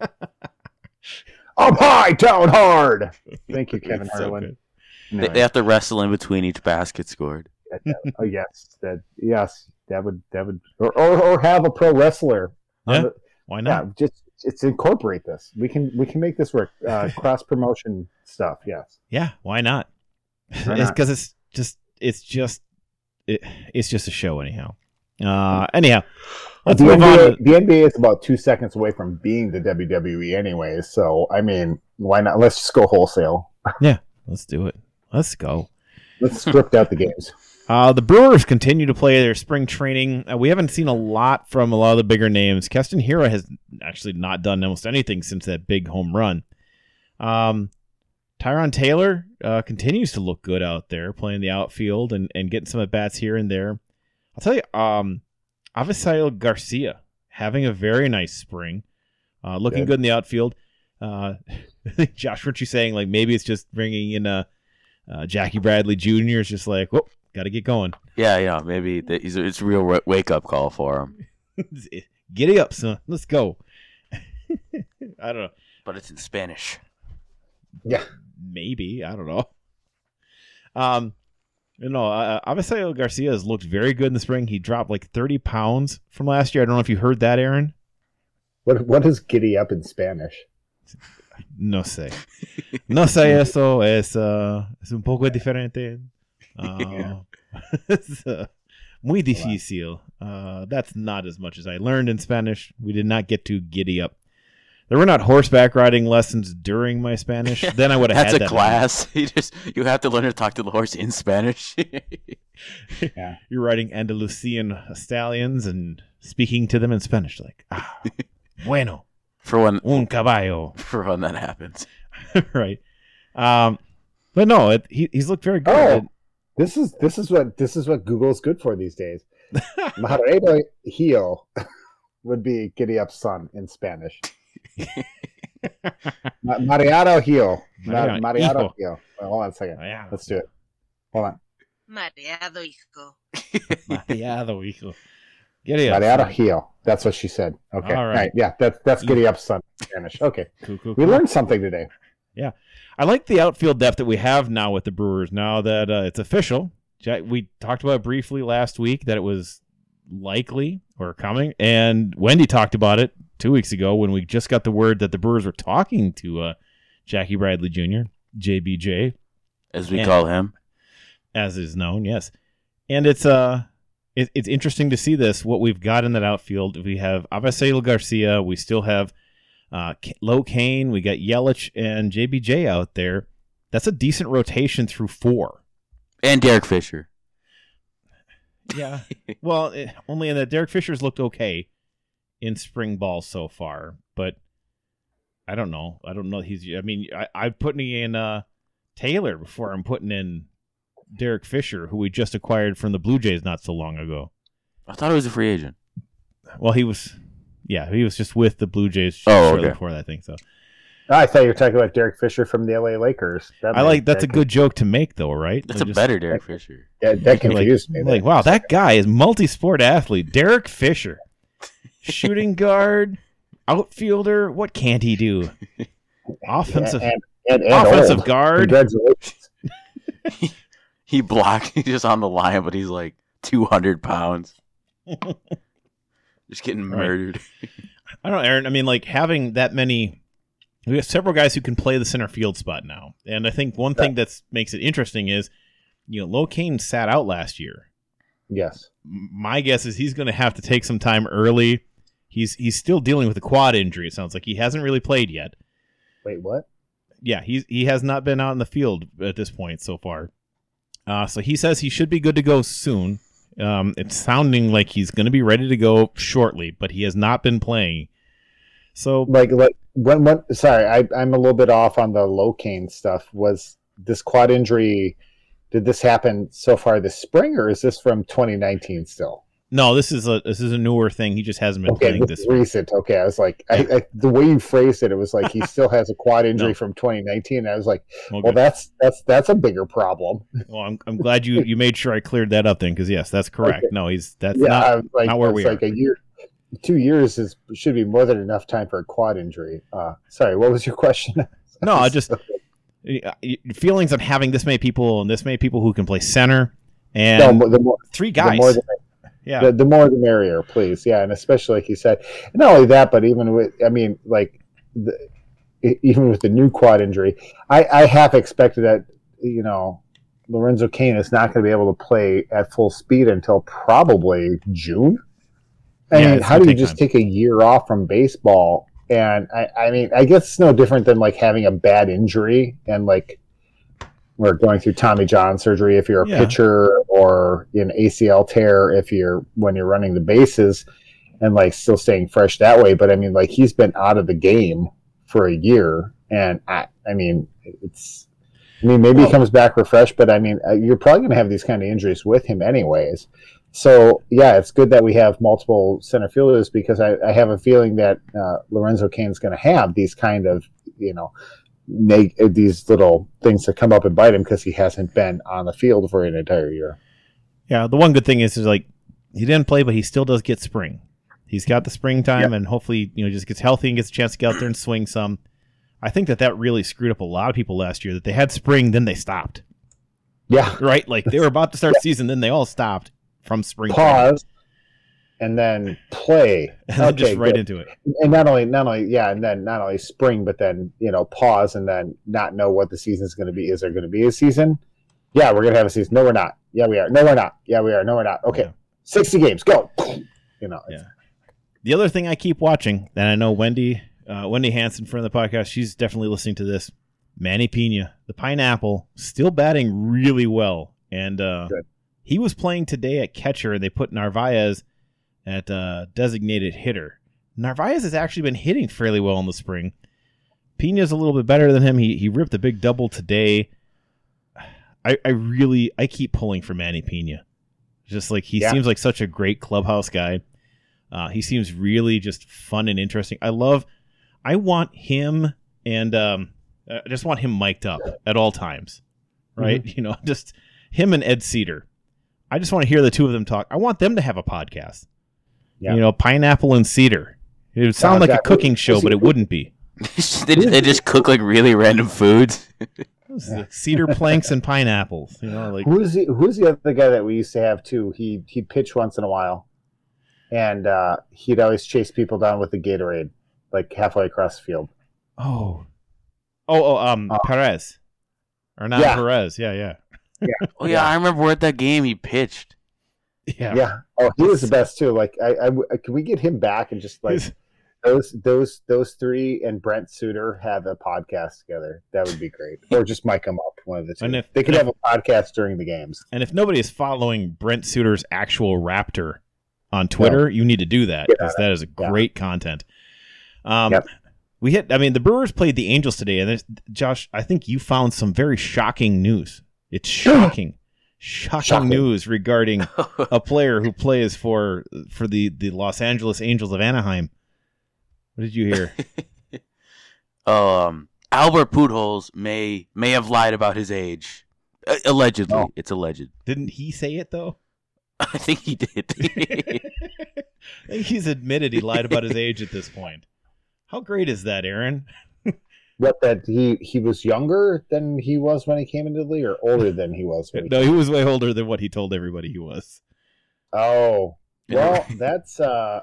Up high, down hard. Thank you, Kevin It's so Harlan. good. They, Anyway, they have to wrestle in between each basket scored. oh yes, that yes, that would that would or or, or have a pro wrestler. on Yeah. the- Why yeah, not? just it's incorporate this. We can we can make this work. Uh, cross promotion stuff. Yes. Yeah, why not? Why It's not? because it's just it's just it, it's just a show anyhow. Uh, anyhow, let's the move N B A, on. To, the N B A is about two seconds away from being the W W E anyway. So I mean, why not? Let's just go wholesale. let's do it. Let's go. Let's script out the games. Uh, the Brewers continue to play their spring training. Uh, we haven't seen a lot from a lot of the bigger names. Keston Hiura has actually not done almost anything since that big home run. Um, Tyron Taylor uh, continues to look good out there, playing the outfield and, and getting some at bats here and there. I'll tell you, um, Avisail Garcia having a very nice spring, uh, looking Good. good in the outfield. Uh, Josh, weren't you saying like maybe it's just bringing in a uh, Jackie Bradley Junior is just like, whoop, got to get going. Yeah, yeah. Maybe the, it's, it's a real wake up call for him. Giddy up, son. Let's go. I don't know. But it's in Spanish. Yeah. Maybe. I don't know. Um, you know, uh, Avisail Garcia has looked very good in the spring. He dropped like thirty pounds from last year. I don't know if you heard that, Aaron. What what is giddy up in Spanish? No sé. No sé eso. Es, uh, es un poco diferente. Uh, it's, uh, muy difícil. Uh, that's not as much as I learned in Spanish. We did not get to giddy up. There were not horseback riding lessons during my Spanish. Then I would have That's had a that. class. You just you have to learn to talk to the horse in Spanish. Yeah. You're riding Andalusian stallions and speaking to them in Spanish, like, ah, bueno, for when un caballo. for when that happens. Right. Um, but no, it, he, he's looked very good. Oh. This is this is what this is what Google's good for these days. Mariano Hio would be giddy up son in Spanish. Ma- Mariano Hio. Ma- Mariano Mariano Hijo. Hio. Wait, hold on a second. Yeah. Let's do it. Hold on. Mareado, hijo. Mareado, hijo. Giddy up. Mariano Hio. That's what she said. Okay. All All right. right. Yeah, that's that's giddy up son in Spanish. Okay. Cool, cool, We cool. learned something today. I like the outfield depth that we have now with the Brewers. Now that uh, it's official, Jack, we talked about it briefly last week that it was likely or coming, and Wendy talked about it two weeks ago when we just got the word that the Brewers were talking to uh, Jackie Bradley Junior, J B J. As we And- call him. as is known, yes. And it's uh, it, it's interesting to see this, what we've got in that outfield. We have Avisail Garcia. We still have uh, K- Lo Kane. We got Yelich and J B J out there. That's a decent rotation through four. And Derek Fisher. Yeah. Well, it, only in that Derek Fisher's looked okay in spring ball so far, but I don't know. I don't know. He's. I mean, I, I'm putting in uh, Taylor before I'm putting in Derek Fisher, who we just acquired from the Blue Jays not so long ago. I thought he was a free agent. Well, he was. Yeah, he was just with the Blue Jays Oh, shortly okay. before that, I think so. I thought you were talking about Derek Fisher from the L A Lakers. That I like made- that's a that- good joke to make, though, right? That's Like, a just- better Derek Fisher. Yeah, that like, confused me. like, wow, that guy is multi-sport athlete. Derek Fisher, shooting guard, outfielder. What can't he do? Offensive, and, and, and offensive old. guard. Congratulations. He blocked. He's just on the line, but he's like two hundred pounds. Just getting Right. murdered. I don't know, Aaron. I mean, like having that many, we have several guys who can play the center field spot now, and I think one thing that makes it interesting is, you know, Lo Kane sat out last year. Yes. M- My guess is he's going to have to take some time early. He's he's still dealing with a quad injury. It sounds like he hasn't really played yet. Wait, what? Yeah, he's he has not been out in the field at this point so far. Uh, so he says he should be good to go soon. Um, it's sounding like he's going to be ready to go shortly, but he has not been playing. So Like, like when, when? Sorry, I, I'm a little bit off on the Locaine stuff. Was this quad injury? Did this happen so far this spring, or is this from twenty nineteen still? no, this is a this is a newer thing. He just hasn't been Okay, playing this this. is recent. Okay, I was like, I, I, the way you phrased it, it was like he still has a quad injury No. from twenty nineteen. I was like, Okay. well, that's that's that's a bigger problem. Well, I'm I'm glad you, you made sure I cleared that up then, because yes, that's correct. Okay. No, he's that's yeah, not. I was like, not where it's we like a year, two years is should be more than enough time for a quad injury. Uh, sorry, what was your question? No, I just uh, feelings of having this many people and this many people who can play center and no, the more, three the guys. more the yeah, The, the more the merrier, please. Yeah, and especially like you said, not only that, but even with, I mean, like, the, e- even with the new quad injury, I, I half expected that, you know, Lorenzo Cain is not going to be able to play at full speed until probably June. I Yeah, mean, it's how gonna do you take just time. take a year off from baseball? And I, I mean, I guess it's no different than like having a bad injury and like we're going through Tommy John surgery if you're a Yeah. pitcher, or an A C L tear if you're when you're running the bases, and like still staying fresh that way. But I mean, like he's been out of the game for a year, and I, I mean, it's, I mean, maybe he comes back refreshed, but I mean, uh, you're probably going to have these kind of injuries with him anyways. So yeah, it's good that we have multiple center fielders, because I, I have a feeling that uh, Lorenzo Cain's going to have these kind of, you know, make these little things that come up and bite him because he hasn't been on the field for an entire year. yeah. The one good thing is, is like he didn't play, but he still does get spring. He's got the springtime, and hopefully, you know, just gets healthy and gets a chance to get out there and swing some. I think that that really screwed up a lot of people last year. That they had spring, then they stopped. Yeah. Right, like they were about to start season, then they all stopped from spring. Pause and then play. and then just Okay, right good. into it. And not only, not only, yeah, and then not only spring, but then, you know, pause and then not know what the season's going to be. Is there going to be a season? Yeah, we're going to have a season. No, we're not. Yeah, we are. No, we're not. Yeah, we are. No, we're not. Okay, Yeah. sixty games, go. You know, Yeah. The other thing I keep watching, and I know Wendy, uh, Wendy Hansen from the podcast, she's definitely listening to this. Manny Pena, the pineapple, still batting really well, and uh, Good. he was playing today at catcher, and they put Narvaez at uh, designated hitter. Narvaez has actually been hitting fairly well in the spring. Pena's a little bit better than him. He he ripped a big double today. I, I really I keep pulling for Manny Pena. Just like he Yeah. seems like such a great clubhouse guy. Uh, he seems really just fun and interesting. I love. I want him and um, I just want him mic'd up at all times, right? You know, just him and Ed Cedar. I just want to hear the two of them talk. I want them to have a podcast. Yeah. You know, Pineapple and Cedar. It would sound Oh, like a God. cooking show, Was he- but it wouldn't be. they, just, they just cook like really random foods. Cedar planks and pineapples. You know, like who's the who's the other guy that we used to have too? He he'd pitch once in a while, and uh, he'd always chase people down with the Gatorade, like halfway across the field. oh, oh, oh, um, Uh, Perez. Hernan Yeah. Perez. Yeah, yeah. Oh yeah, I remember we're at that game he pitched. Yeah. Yeah. Oh, he was the best too. Like, I, I, I can we get him back and just like His- those, those, those three and Brent Suter have a podcast together. That would be great. Or just mic them up, one of the two. And if- they could have a podcast during the games. And if nobody is following Brent Suter's actual Raptor on Twitter, you need to do that Get because on that is a Yeah. great content. Um, Yep. We hit. I mean, the Brewers played the Angels today, and there's- Josh, I think you found some very shocking news. It's shocking, shocking, Shocking. news regarding a player who plays for for the the Los Angeles Angels of Anaheim. What did you hear? um, Albert Pujols may may have lied about his age. Uh, allegedly, Oh. it's alleged. Didn't he say it though? I think he did. I think he's admitted he lied about his age at this point. How great is that, Aaron? What, that he he was younger than he was when he came into the league, or older than he was when he No, he was way older than what he told everybody he was. Oh, well, that's uh,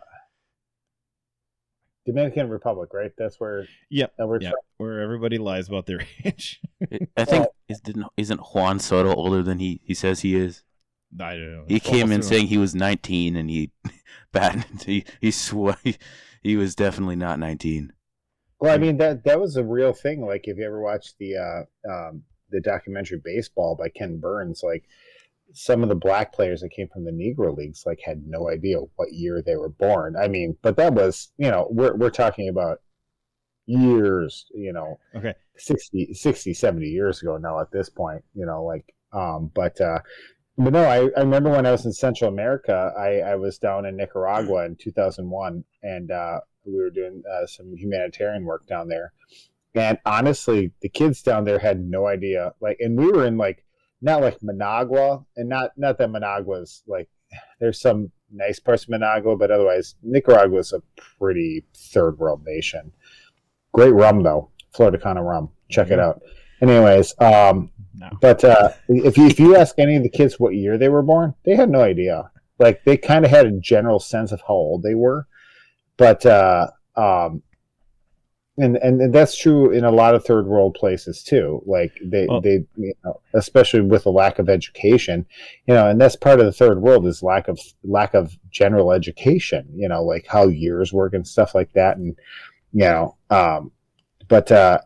Dominican Republic, right? That's where Yep. that we're Yeah, where everybody lies about their age. I think is, didn't, isn't Juan Soto older than he, he says he is? I don't know. He came in Almost- saying he was nineteen, and he batted. He he swore he, he was definitely not nineteen. Well, I mean that that was a real thing. Like, if you ever watched the uh, um, the documentary Baseball by Ken Burns, like some of the black players that came from the Negro leagues, like had no idea what year they were born. I mean, but that was, you know, we're we're talking about years, you know, Okay. sixty, sixty, seventy years ago now at this point, you know, like, um, but, uh, but no, I, I remember when I was in Central America, I, I was down in Nicaragua in two thousand one, and uh, we were doing uh, some humanitarian work down there. And honestly, the kids down there had no idea. Like, and we were in like, not like Managua, and not, not that Managua's like, there's some nice parts of Managua, but otherwise Nicaragua is a pretty third world nation. Great rum though, Flor de Cana rum. Check it out. Anyways, um, No. but uh, if you if you ask any of the kids what year they were born, they had no idea. Like, they kind of had a general sense of how old they were, but uh, um, and, and and that's true in a lot of third world places too. Like they Oh. they you know, especially with a lack of education, you know, and that's part of the third world is lack of lack of general education. You know, like how years work and stuff like that, and you know, um, but uh,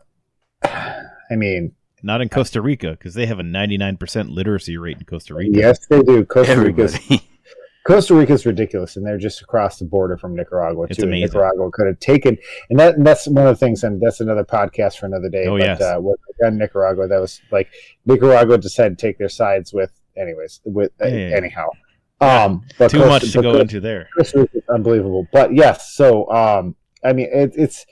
I mean. Not in Costa Rica, because they have a ninety-nine percent literacy rate in Costa Rica. Yes, they do. Costa Rica's Everybody. Costa Rica's ridiculous, and they're just across the border from Nicaragua It's too. amazing. Nicaragua could have taken, and that and that's one of the things, and that's another podcast for another day. Oh, but yes. uh, what in Nicaragua, that was like Nicaragua decided to take their sides with, anyways. With uh, Yeah, yeah, yeah. anyhow, Yeah. um, but Too Costa- much to but go Costa- into there. Costa Rica's unbelievable. But yes, so um, I mean, it, it's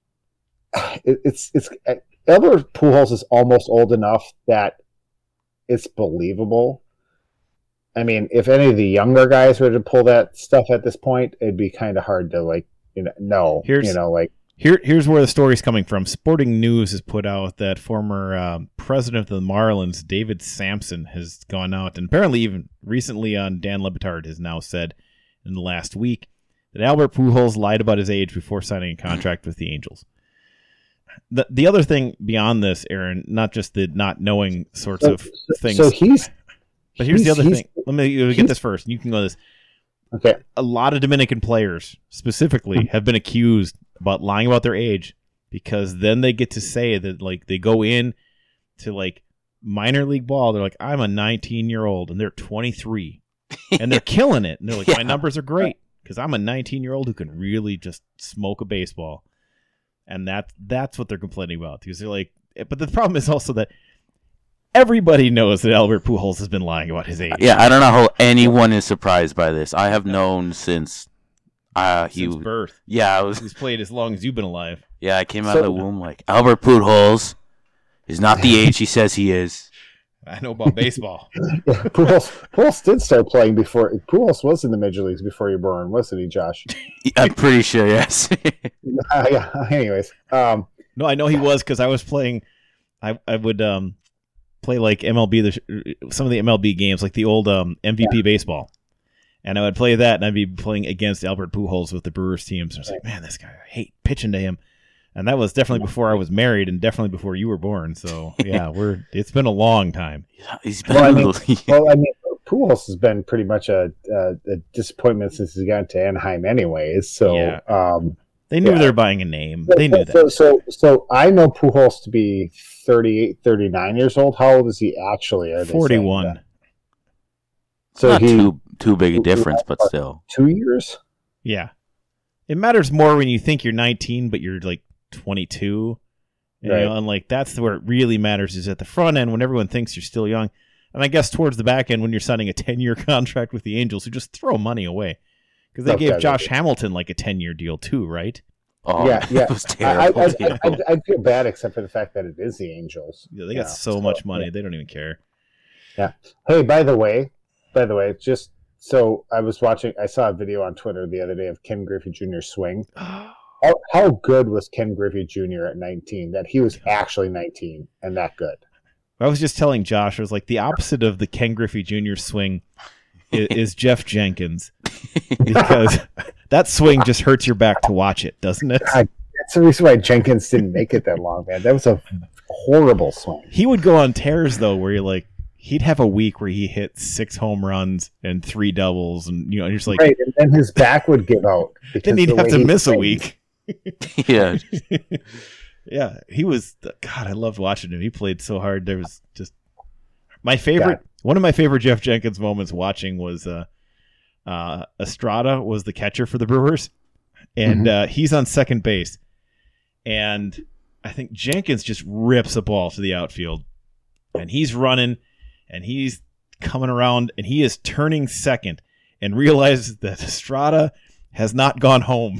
it, it's it's Albert Pujols is almost old enough that it's believable. I mean, if any of the younger guys were to pull that stuff at this point, it'd be kind of hard to like, you know, know, Here's- you know, like, Here, here's where the story's coming from. Sporting News has put out that former um, president of the Marlins, David Sampson, has gone out, and apparently even recently on Dan Le Batard has now said in the last week that Albert Pujols lied about his age before signing a contract with the Angels. The the other thing beyond this, Aaron, not just the not knowing sorts so, of things, so he's, but here's the he's- other he's- thing. Let me get he's- this first, and you can go this. okay. A lot of Dominican players specifically have been accused about lying about their age because then they get to say that like they go in to like minor league ball. They're like, I'm a nineteen year old and they're twenty-three and they're killing it. And they're like, my Yeah. numbers are great because I'm a nineteen year old who can really just smoke a baseball. And that, that's what they're complaining about because they're like, but the problem is also that everybody knows that Albert Pujols has been lying about his age. Yeah, I don't know how anyone is surprised by this. I have known since uh, he. Since birth. Yeah, I was. He's played as long as you've been alive. Yeah, I came out So- of the womb like Albert Pujols is not the age he says he is. I know about baseball. Yeah, Pujols, Pujols did start playing before, Pujols was in the major leagues before you were born, wasn't he, Josh? I'm pretty sure, yes. uh, yeah, anyways, um, No, I know he was because I was playing. I I would um play like M L B the sh- some of the M L B games like the old um M V P baseball, and I would play that and I'd be playing against Albert Pujols with the Brewers teams. And I was like, man, this guy, I hate pitching to him. And that was definitely before I was married and definitely before you were born. So, yeah, we're it's been a long time. He's been well, I mean, well, I mean, Pujols has been pretty much a, a, a disappointment since he got to Anaheim anyways. So, Yeah. um, They knew yeah. they were buying a name. so, They knew so, that. So, so I know Pujols to be thirty-eight, thirty-nine years old. How old is he actually? Are they saying forty-one. that? So not he too too big a difference, but still. two years. Yeah. It matters more when you think you're nineteen, but you're like twenty-two. You Right. know, and like that's where it really matters is at the front end when everyone thinks you're still young. And I guess towards the back end when you're signing a ten-year contract with the Angels, who just throw money away. Because they Okay, gave Josh okay. Hamilton like a ten-year deal too, right? Oh, Yeah, yeah. It was I, terrible. I, deal. I, I, I feel bad except for the fact that it is the Angels. Yeah, they got Yeah, so much money, they don't even care. Hey, by the way, by the way, just so I was watching, I saw a video on Twitter the other day of Ken Griffey Junior's swing. How, how good was Ken Griffey Junior at nineteen? That he was actually nineteen and that good. I was just telling Josh, I was like, the opposite of the Ken Griffey Junior swing is, is Jeff Jenkins. Because that swing just hurts your back to watch it, doesn't it? God, that's the reason why Jenkins didn't make it that long, man. That was a horrible swing. He would go on tears, though, where you're like, he'd have a week where he hit six home runs and three doubles. And, you know, you're just like, Right, and then his back would give out. because then he'd the have way to he miss a swings. week. yeah. Yeah, he was, God, I loved watching him. He played so hard. There was just, my favorite, God. one of my favorite Jeff Jenkins moments watching was uh, uh, Estrada was the catcher for the Brewers. And uh, he's on second base. And I think Jenkins just rips a ball to the outfield. And he's running and he's coming around and he is turning second and realizes that Estrada has not gone home.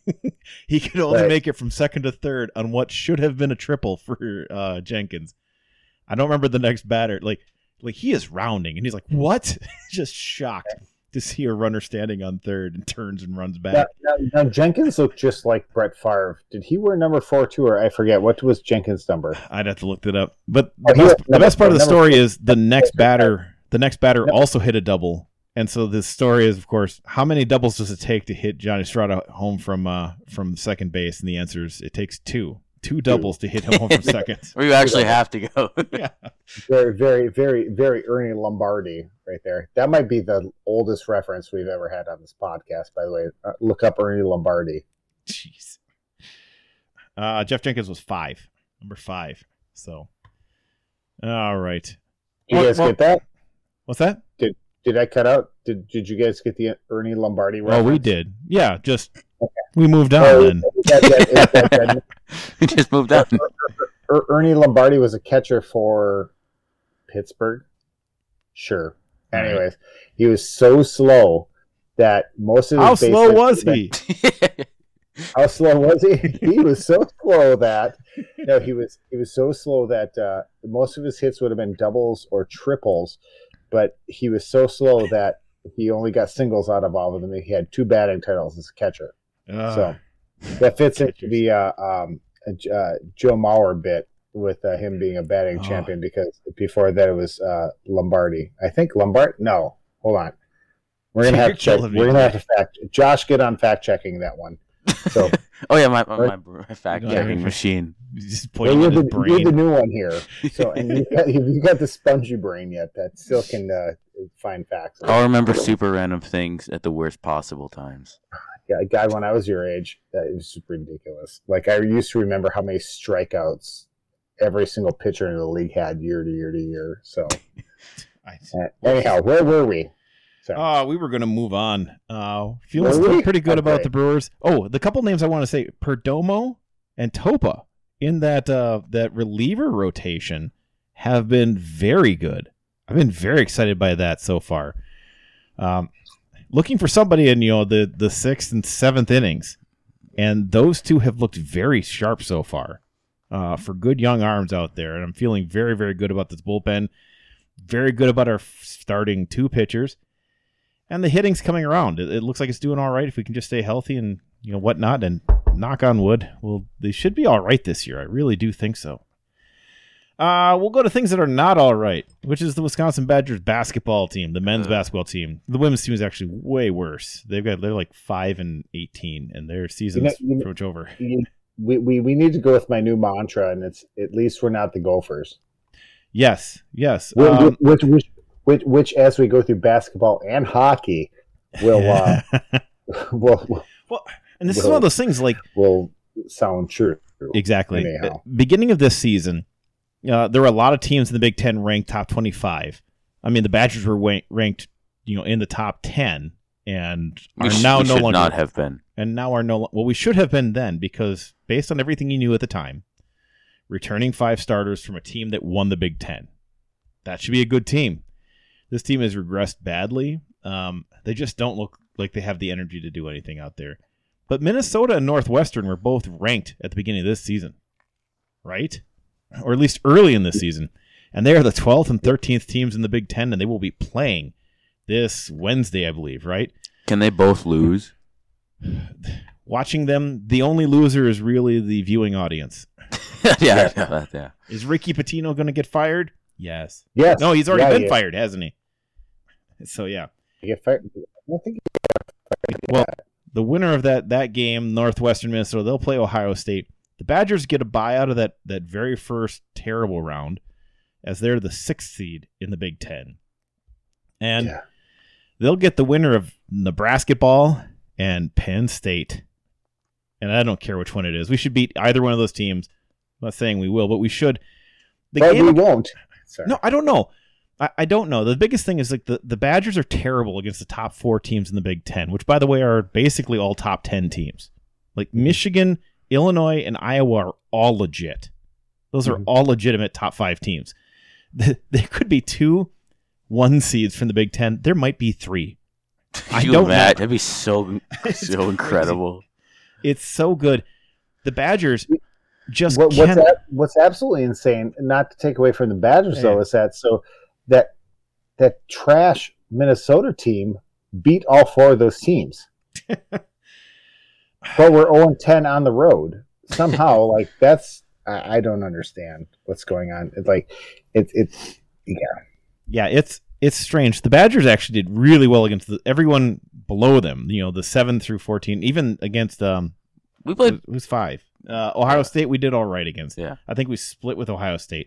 He could only Right. make it from second to third on what should have been a triple for uh, Jenkins. I don't remember the next batter. Like, like he is rounding and he's like, what? Just shocked to see a runner standing on third and turns and runs back. Now, now, now Jenkins looked just like Brett Favre. Did he wear number four too, or I forget what was Jenkins' number? I'd have to look that up. But Oh, the he best, was the best part of the number story four. is the next batter. The next batter Yep. also hit a double, and so this story is, of course, how many doubles does it take to hit Johnny Estrada home from uh, from second base? And the answer is it takes two, two doubles to hit him home from second. Or you actually have to go. Yeah, Very, very, very, very Ernie Lombardi right there. That might be the oldest reference we've ever had on this podcast, by the way. Uh, look up Ernie Lombardi. jeez. Uh, Jeff Jenkins was five, number five. So, all right, You Well- guys well- get that? what's that? Did I cut out? Did Did you guys get the Ernie Lombardi Oh, reference? we did. Yeah, just we moved on Oh, then. that- that- that- that- We just moved on. Er- Ernie Lombardi was a catcher for Pittsburgh. Sure. Right. Anyways, he was so slow that most of his How base slow hits was would've he? How slow was he? He was so slow that no, he was he was so slow that uh, most of his hits would have been doubles or triples, but he was so slow that he only got singles out of all of them. He had two batting titles as a catcher. Uh, So that fits into catchers. the uh, um, uh, Joe Mauer bit with uh, him being a batting Oh. champion, because before that it was uh, Lombardi. I think Lombard. No, hold on. We're gonna You're have to check. killing me. We're gonna have to fact. Josh, get on fact checking that one. So Oh yeah, my my, my fact No, checking you're- machine. You just well, pointing you're, at his the, you're the brain. new one here. So and you got, you got the spongy brain yet that still can uh, find facts. I'll remember super random things at the worst possible times. Yeah, God, when I was your age, that it was ridiculous. Like I used to remember how many strikeouts every single pitcher in the league had year to year to year. So I- uh, anyhow, where were we? So Oh, we were going to move on. Uh, feeling Were still we? pretty good about Okay. the Brewers. Oh, the couple names I want to say, Perdomo and Topa in that uh, that reliever rotation have been very good. I've been very excited by that so far. Um, looking for somebody in you know the the sixth and seventh innings, and those two have looked very sharp so far uh, for good young arms out there. And I'm feeling very very good about this bullpen. Very good about our starting two pitchers. And the hitting's coming around. It, it looks like it's doing all right if we can just stay healthy and you know whatnot. And knock on wood, well, they should be all right this year. I really do think so. Uh, we'll go to things that are not all right, which is the Wisconsin Badgers basketball team, the men's Uh. basketball team. The women's team is actually way worse. They've got they're like five and eighteen, and their season's You know- you know- pretty much over. you, we, we, we need to go with my new mantra, and it's at least we're not the Gophers. Yes, yes. Which, Um, which, which, which, which, as we go through basketball and hockey, will uh, will, will, well, and this is will, one of those things like will sound true. exactly. Anyhow. Beginning of this season, uh, there were a lot of teams in the Big Ten ranked top twenty-five. I mean, the Badgers were wa- ranked, you know, in the top ten, and We are sh- now we no should longer. not have been. And now are no. Well, we should have been then, because based on everything you knew at the time, returning five starters from a team that won the Big Ten, that should be a good team. This team has regressed badly. Um, they just don't look like they have the energy to do anything out there. But Minnesota and Northwestern were both ranked at the beginning of this season, right? Or at least early in this season. And they are the twelfth and thirteenth teams in the Big Ten, and they will be playing this Wednesday, I believe, right? Can they both lose? Watching them, the only loser is really the viewing audience. yeah, yeah, that- yeah. Is Ricky Pitino going to get fired? Yes. Yes. No, he's already Yeah, been yeah. fired, hasn't he? So, yeah. You get fired. I think Well, the winner of that that game, Northwestern Minnesota, they'll play Ohio State. The Badgers get a bye out of that, that very first terrible round, as they're the sixth seed in the Big Ten. And Yeah. they'll get the winner of Nebraska ball and Penn State. And I don't care which one it is. We should beat either one of those teams. I'm not saying we will, but we should. The but game we won't. Sorry. No, I don't know. I, I don't know. The biggest thing is like the, the Badgers are terrible against the top four teams in the Big Ten, which, by the way, are basically all top ten teams. Like Michigan, Illinois, and Iowa are all legit. Those are Mhm. all legitimate top five teams. There could be two one seeds from the Big Ten. There might be three. I you don't mad? know. That'd be so It's so crazy. incredible. It's so good. The Badgers just What, what's can't. that, what's absolutely insane, not to take away from the Badgers though, Yeah. is that so that that trash Minnesota team beat all four of those teams, but we're zero and ten on the road somehow. Like that's I, I don't understand what's going on. It's like it it yeah. Yeah, it's it's strange. The Badgers actually did really well against the, everyone below them. You know, the seven through fourteen, even against um, We played. who's five? Uh, Ohio State. We did all right against. Yeah. I think we split with Ohio State.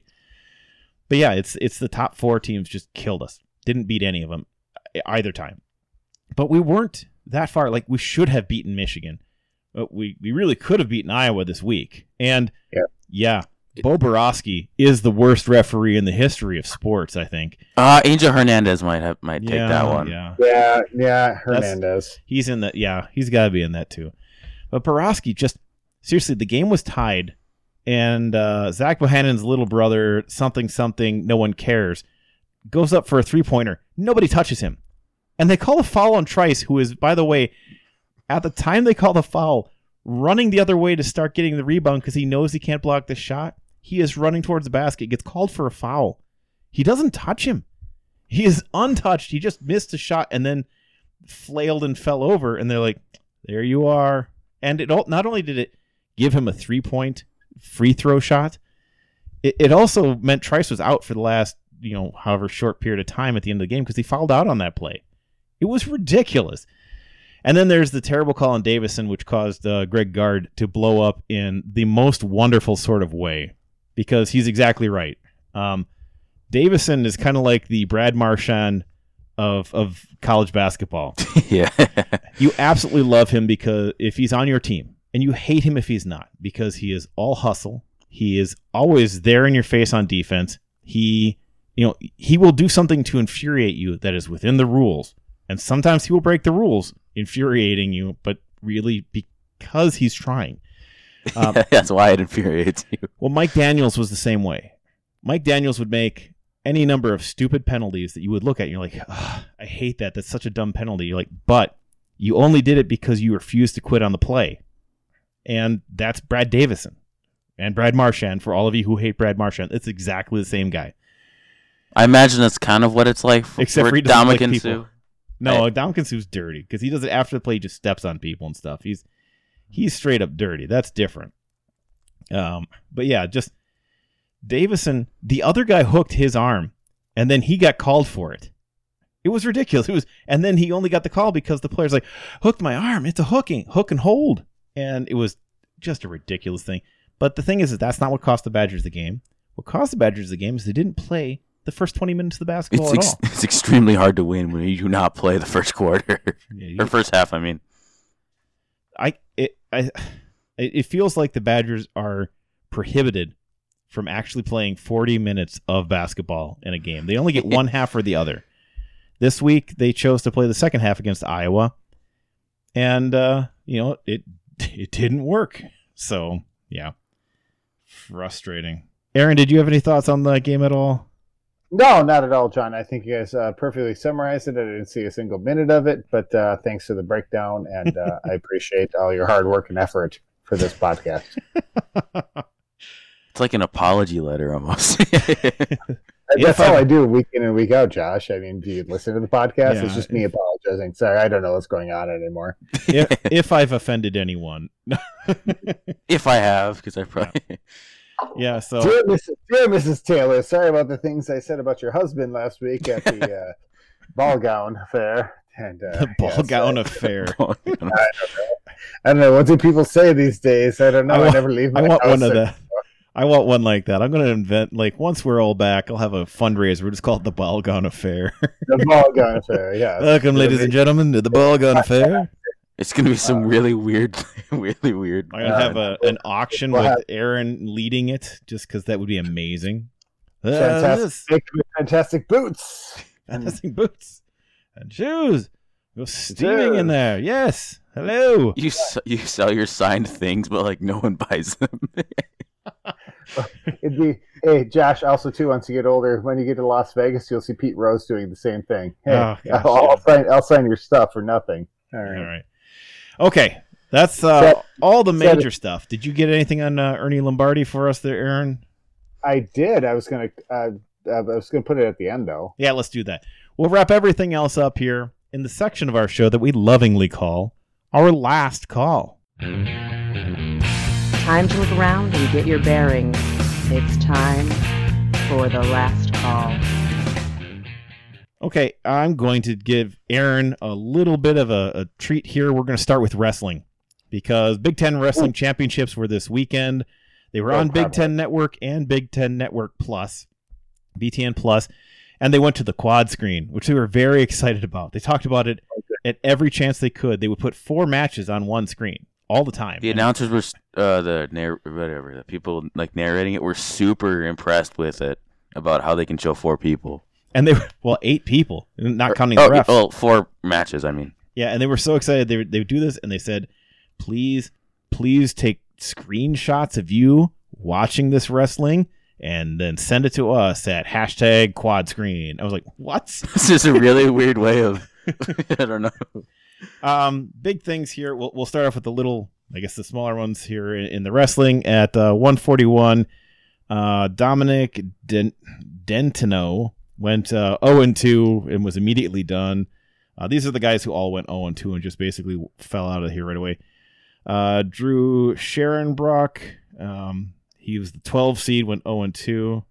But yeah, it's it's the top four teams just killed us. Didn't beat any of them either time. But we weren't that far. Like we should have beaten Michigan. But we we really could have beaten Iowa this week. And Yeah. yeah, Bo Borowski is the worst referee in the history of sports, I think. Uh, Angel Hernandez might have might take yeah, that one. Yeah. Yeah, yeah, Hernandez. He's in that. Yeah, he's got to be in that too. But Borowski just seriously, the game was tied, and uh, Zach Bohannon's little brother, something something, no one cares, goes up for a three pointer. Nobody touches him, and they call a foul on Trice, who is, by the way, at the time they call the foul, running the other way to start getting the rebound because he knows he can't block the shot. He is running towards the basket, gets called for a foul. He doesn't touch him. He is untouched. He just missed a shot and then flailed and fell over. And they're like, there you are. And it all, not only did it give him a three-point free throw shot, it, it also meant Trice was out for the last, you know, however short period of time at the end of the game because he fouled out on that play. It was ridiculous. And then there's the terrible call on Davison, which caused uh, Greg Gard to blow up in the most wonderful sort of way. Because he's exactly right. Um, Davison is kind of like the Brad Marchand of of college basketball. yeah. You absolutely love him because if he's on your team, and you hate him if he's not, because he is all hustle. He is always there in your face on defense. He, you know, he will do something to infuriate you that is within the rules, and sometimes he will break the rules, infuriating you, but really because he's trying. Um, That's why it infuriates you. Well, Mike Daniels was the same way. Mike Daniels would make any number of stupid penalties that you would look at and you're like, I hate that. That's such a dumb penalty. You're like, but you only did it because you refused to quit on the play. And that's Brad Davison and Brad Marchand. For all of you who hate Brad Marchand, it's exactly the same guy. I imagine that's kind of what it's like for, Except for for he doesn't lick Dominican people. Sue. No, Dominican Sue's dirty because he does it after the play. He just steps on people and stuff. He's he's straight up dirty. That's different. Um, but yeah, just Davison. The other guy hooked his arm, and then he got called for it. It was ridiculous. It was, and then he only got the call because the player's like, "Hooked my arm. It's a hooking, hook and hold." And it was just a ridiculous thing. But the thing is that that's not what cost the Badgers the game. What cost the Badgers the game is they didn't play the first twenty minutes of the basketball It's, at all. ex- it's extremely hard to win when you do not play the first quarter Yeah, you- or first half. I mean, I it I it feels like the Badgers are prohibited from actually playing forty minutes of basketball in a game. They only get one half or the other. This week they chose to play the second half against Iowa, and uh, you know it it didn't work. So yeah, frustrating. Aaron, did you have any thoughts on the game at all? No, not at all, John. I think you guys uh, perfectly summarized it. I didn't see a single minute of it, but uh, thanks for the breakdown, and uh, I appreciate all your hard work and effort for this podcast. it's like an apology letter almost. That's I- all I do week in and week out, Josh. I mean, do you listen to the podcast? Yeah. It's just me apologizing. Sorry, I don't know what's going on anymore. if, if I've offended anyone, if I have, because I probably. yeah. So Dear Missus Dear Missus Taylor, sorry about the things I said about your husband last week at the uh, ball gown affair. And uh, the ball yes, gown I, affair. I don't know. What do people say these days? I don't know. I I, want- never leave my I want house. one of or- the. I want one like that. I'm going to invent, like, once we're all back, I'll have a fundraiser. We'll just call it the Ball Gown Affair. The ball gown affair, yeah. Welcome, ladies and gentlemen, to the Ball Gown Affair. It's gonna be some really weird, really weird. I'm going to have a, an auction We'll with have- Aaron leading it, just because that would be amazing. Uh, Fantastic, this- make me fantastic boots. fantastic boots and shoes. Go steaming Shoes. in there. Yes. Hello. You s- you sell your signed things, but like no one buys them. It'd be, hey, Josh, also, too, once you get older, when you get to Las Vegas, you'll see Pete Rose doing the same thing. Hey, Oh, gosh, I'll, yeah. I'll, sign, I'll sign your stuff for nothing. All All right. right. Okay. That's uh, Set- all the set major it. stuff. Did you get anything on uh, Ernie Lombardi for us there, Aaron? I did. I was going to uh, I was going to put it at the end, though. Yeah, let's do that. We'll wrap everything else up here in the section of our show that we lovingly call our last call. Time to look around and get your bearings. It's time for the last call. Okay, I'm going to give Aaron a little bit of a, a treat here. We're going to start with wrestling because Big Ten Wrestling Championships were this weekend. They were Oh, on Big probably. Ten Network and Big Ten Network Plus, B T N Plus, and they went to the quad screen, which they were very excited about. They talked about it at every chance they could. They would put four matches on one screen all the time. The And- announcers were uh, the narr- whatever the people like narrating it were super impressed with it about how they can show four people. And they were, well, eight people, not counting oh, the refs. Well, four matches. I mean, Yeah, and they were so excited they would, they would do this, and they said, please, please take screenshots of you watching this wrestling and then send it to us at hashtag quad screen. I was like, what? this is a really weird way of. I don't know. Um, big things here. We'll, we'll start off with the little, I guess the smaller ones here in, in the wrestling. At uh, one forty-one, uh, Dominic Den- Dentino went uh, oh and two and was immediately done. Uh, these are the guys who all went oh and two and just basically fell out of here right away. Uh, Drew Sharonbrock, um, he was the twelve seed, went oh and two.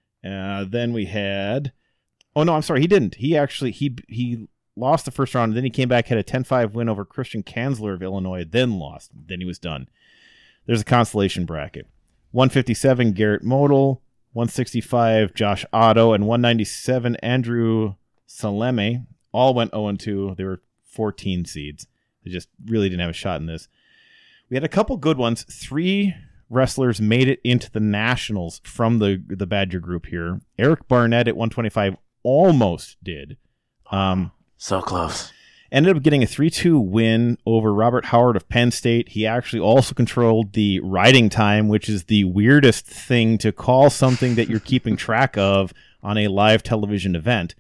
Uh, then we had, oh no, I'm sorry, he didn't. He actually, he he lost the first round, and then he came back, had a ten five win over Christian Kanzler of Illinois, then lost. Then he was done. There's a consolation bracket. one fifty-seven, Garrett Modal. one sixty-five, Josh Otto. And one ninety-seven, Andrew Saleme. All went oh and two. They were fourteen seeds. They just really didn't have a shot in this. We had a couple good ones. Three wrestlers made it into the Nationals from the, the Badger group here. Eric Barnett at one twenty-five almost did. Um, So close. Ended up getting a three two win over Robert Howard of Penn State. He actually also controlled the riding time, which is the weirdest thing to call something that you're keeping track of on a live television event.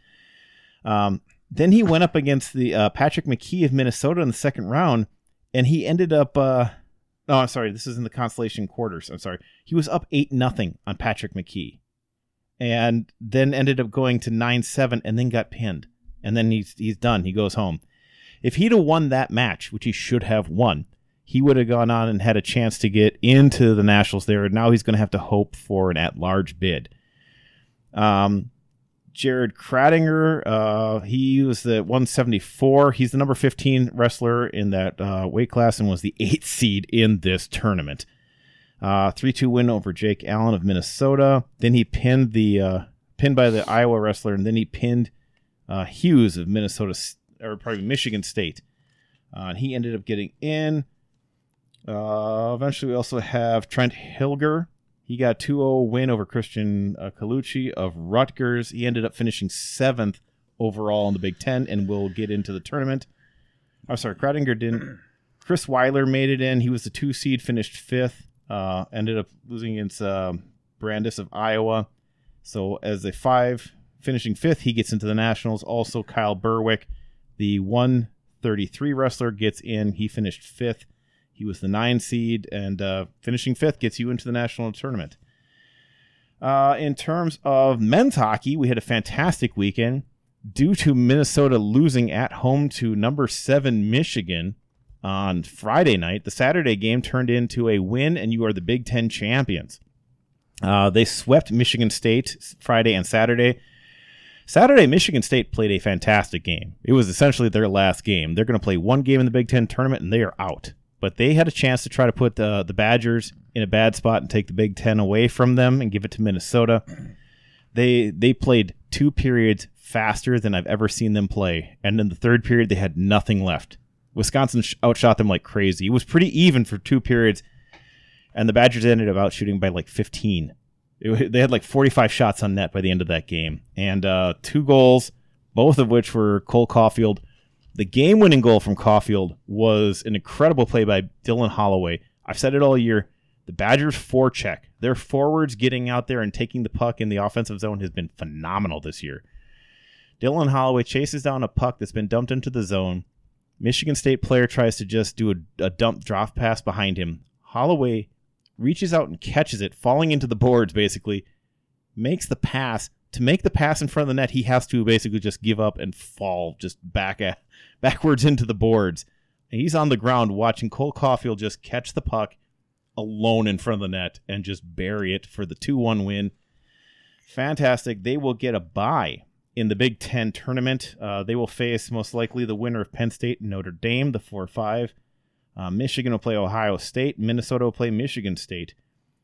Um, then he went up against the uh, Patrick McKee of Minnesota in the second round, and he ended up. Uh, no, I'm sorry. This is in the consolation quarters. I'm sorry. He was up eight nothing on Patrick McKee, and then ended up going to nine seven, and then got pinned. And then he's he's done. He goes home. If he'd have won that match, which he should have won, he would have gone on and had a chance to get into the Nationals there. And now he's going to have to hope for an at-large bid. Um, Jared Kradinger, uh, he was the one seventy-four. He's the number fifteen wrestler in that uh, weight class and was the eighth seed in this tournament. Uh, three two win over Jake Allen of Minnesota. Then he pinned the uh, pinned by the Iowa wrestler, and then he pinned uh, Hughes of Minnesota, or probably Michigan State. Uh, and he ended up getting in. Uh, eventually, we also have Trent Hilger. He got a two oh win over Christian uh, Colucci of Rutgers. He ended up finishing seventh overall in the Big Ten and will get into the tournament. I'm sorry, Kradinger didn't. Chris Weiler made it in. He was the two seed, finished fifth. Uh, ended up losing against uh, Brandis of Iowa. So as a five, finishing fifth, he gets into the Nationals. Also, Kyle Berwick, the one thirty-three wrestler, gets in. He finished fifth. He was the nine seed, and uh, finishing fifth gets you into the national tournament. Uh, in terms of men's hockey, we had a fantastic weekend. Due to Minnesota losing at home to number seven Michigan on Friday night, the Saturday game turned into a win, and you are the Big Ten champions. Uh, they swept Michigan State Friday and Saturday. Saturday, Michigan State played a fantastic game. It was essentially their last game. They're going to play one game in the Big Ten tournament, and they are out. But they had a chance to try to put the, the Badgers in a bad spot and take the Big Ten away from them and give it to Minnesota. They they played two periods faster than I've ever seen them play. And in the third period, they had nothing left. Wisconsin outshot them like crazy. It was pretty even for two periods, and the Badgers ended up outshooting by like fifteen. It, they had like forty-five shots on net by the end of that game. And uh, two goals, both of which were Cole Caulfield. The game-winning goal from Caulfield was an incredible play by Dylan Holloway. I've said it all year. The Badgers' forecheck, their forwards getting out there and taking the puck in the offensive zone has been phenomenal this year. Dylan Holloway chases down a puck that's been dumped into the zone. Michigan State player tries to just do a, a dump drop pass behind him. Holloway reaches out and catches it, falling into the boards basically, makes the pass. To make the pass in front of the net, he has to basically just give up and fall just back at, backwards into the boards. And he's on the ground watching Cole Caulfield just catch the puck alone in front of the net and just bury it for the two one win. Fantastic. They will get a bye in the Big Ten tournament. Uh, they will face most likely the winner of Penn State and Notre Dame, the four five. Uh, Michigan will play Ohio State. Minnesota will play Michigan State.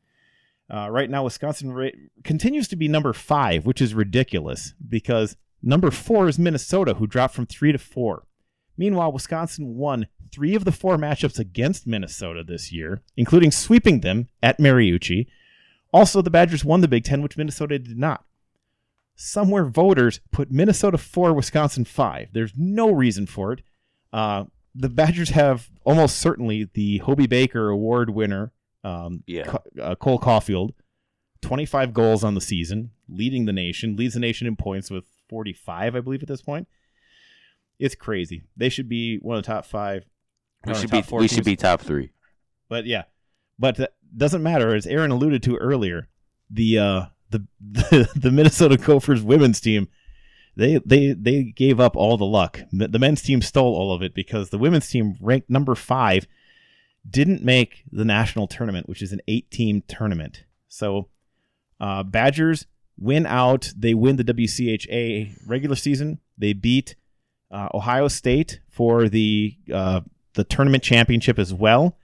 Uh, right now, Wisconsin ra- continues to be number five, which is ridiculous because number four is Minnesota, who dropped from three to four. Meanwhile, Wisconsin won three of the four matchups against Minnesota this year, including sweeping them at Mariucci. Also, the Badgers won the Big Ten, which Minnesota did not. Somewhere voters put Minnesota four, Wisconsin five. There's no reason for it. Uh, the Badgers have almost certainly the Hobie Baker Award winner, Um, Yeah. uh, Cole Caulfield, twenty-five goals on the season, leading the nation, leads the nation in points with forty-five, I believe, at this point. It's crazy. They should be one of the top five. We or should top be four we teams. should be top three. But yeah, but that doesn't matter. As Aaron alluded to earlier, the uh, the, the the Minnesota Gophers women's team, they they they gave up all the luck. The men's team stole all of it because the women's team, ranked number five, didn't make the national tournament, which is an eight-team tournament. So uh, Badgers win out. They win the W C H A regular season. They beat uh, Ohio State for the uh, the tournament championship as well.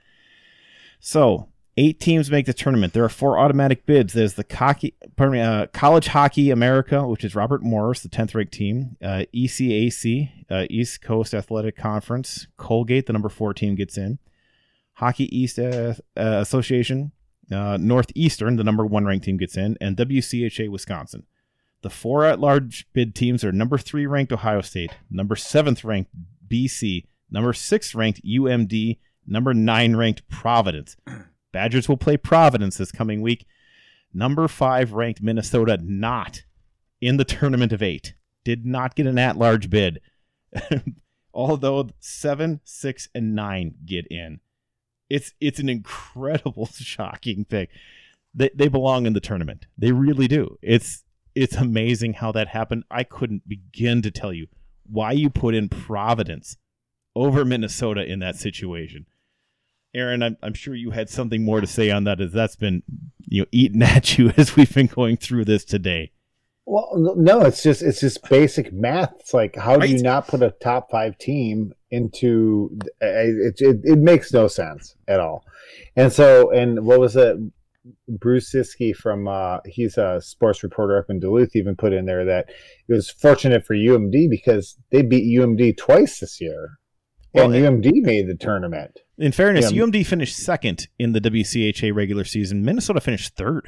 So eight teams make the tournament. There are four automatic bids. There's the cocky, pardon me, uh, College Hockey America, which is Robert Morris, the tenth-ranked team. Uh, E C A C, uh, East Coast Athletic Conference. Colgate, the number four team, gets in. Hockey East uh, uh, Association, uh, Northeastern, the number one ranked team, gets in, and W C H A Wisconsin. The four at-large bid teams are number three ranked Ohio State, number seventh ranked B C, number six ranked U M D, number nine ranked Providence. Badgers will play Providence this coming week. Number five ranked Minnesota, not in the tournament of eight, did not get an at-large bid, although seven, six, and nine get in. It's it's an incredible, shocking thing. They they belong in the tournament. They really do. It's it's amazing how that happened. I couldn't begin to tell you why you put in Providence over Minnesota in that situation. Aaron, I'm I'm sure you had something more to say on that, as that's been, you know, eaten at you as we've been going through this today. Well, no, it's just it's just basic math. It's like, how Right. do you not put a top five team into it? It, it makes no sense at all. And so, and what was it? Bruce Siskey from uh, he's a sports reporter up in Duluth even put in there that it was fortunate for U M D because they beat U M D twice this year, Well, and it- U M D made the tournament. In fairness, Yeah. U M D finished second in the W C H A regular season. Minnesota finished third.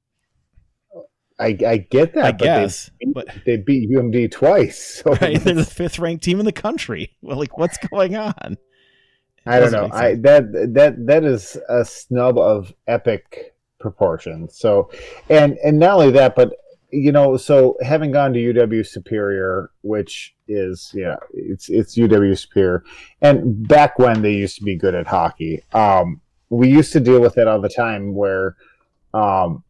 I, I get that, I but guess, they, but they beat U M D twice. So right, they're the fifth ranked team in the country. Well, like, what's going on? I don't Doesn't know. make I sense. that that that is a snub of epic proportions. So, and and not only that, but you know, so having gone to U W Superior, which is yeah, it's it's U W Superior, and back when they used to be good at hockey, um, we used to deal with it all the time where, um,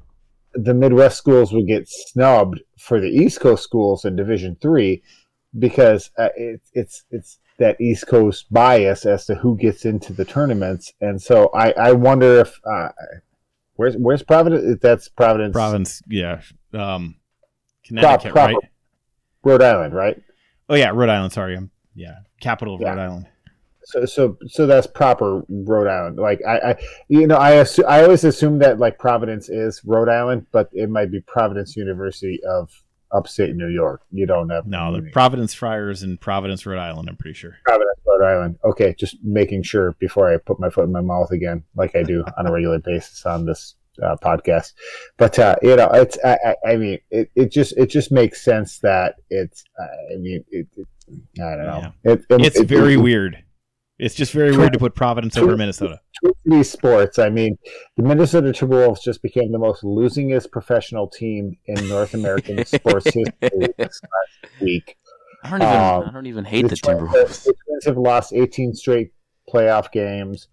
the Midwest schools would get snubbed for the East Coast schools in Division Three because uh, it, it's it's that East Coast bias as to who gets into the tournaments, and so I, I wonder if uh, where's where's Providence? That's Providence, Province, yeah, um, Prop- Connecticut, proper- right? Rhode Island, right? Oh yeah, Rhode Island. Sorry, I'm yeah, capital of Yeah. Rhode Island. So so so that's proper Rhode Island. Like I, I you know I assu- I always assume that like Providence is Rhode Island, but it might be Providence University of upstate New York. You don't have No, the Providence Friars in Providence, Rhode Island. I'm pretty sure. Providence, Rhode Island. Okay, just making sure before I put my foot in my mouth again, like I do on a regular basis on this uh, podcast. But uh, you know, it's I, I, I mean, it, it just it just makes sense that it's. I mean, it, it, I don't know. It, it, It's it- very it- weird. It's just very weird to put Providence over Minnesota. Twin Cities sports. I mean, the Minnesota Timberwolves just became the most losingest professional team in North American sports history this last week. I don't even. Um, I don't even hate the, Twins- Timberwolves. The Twins have lost eighteen straight playoff games.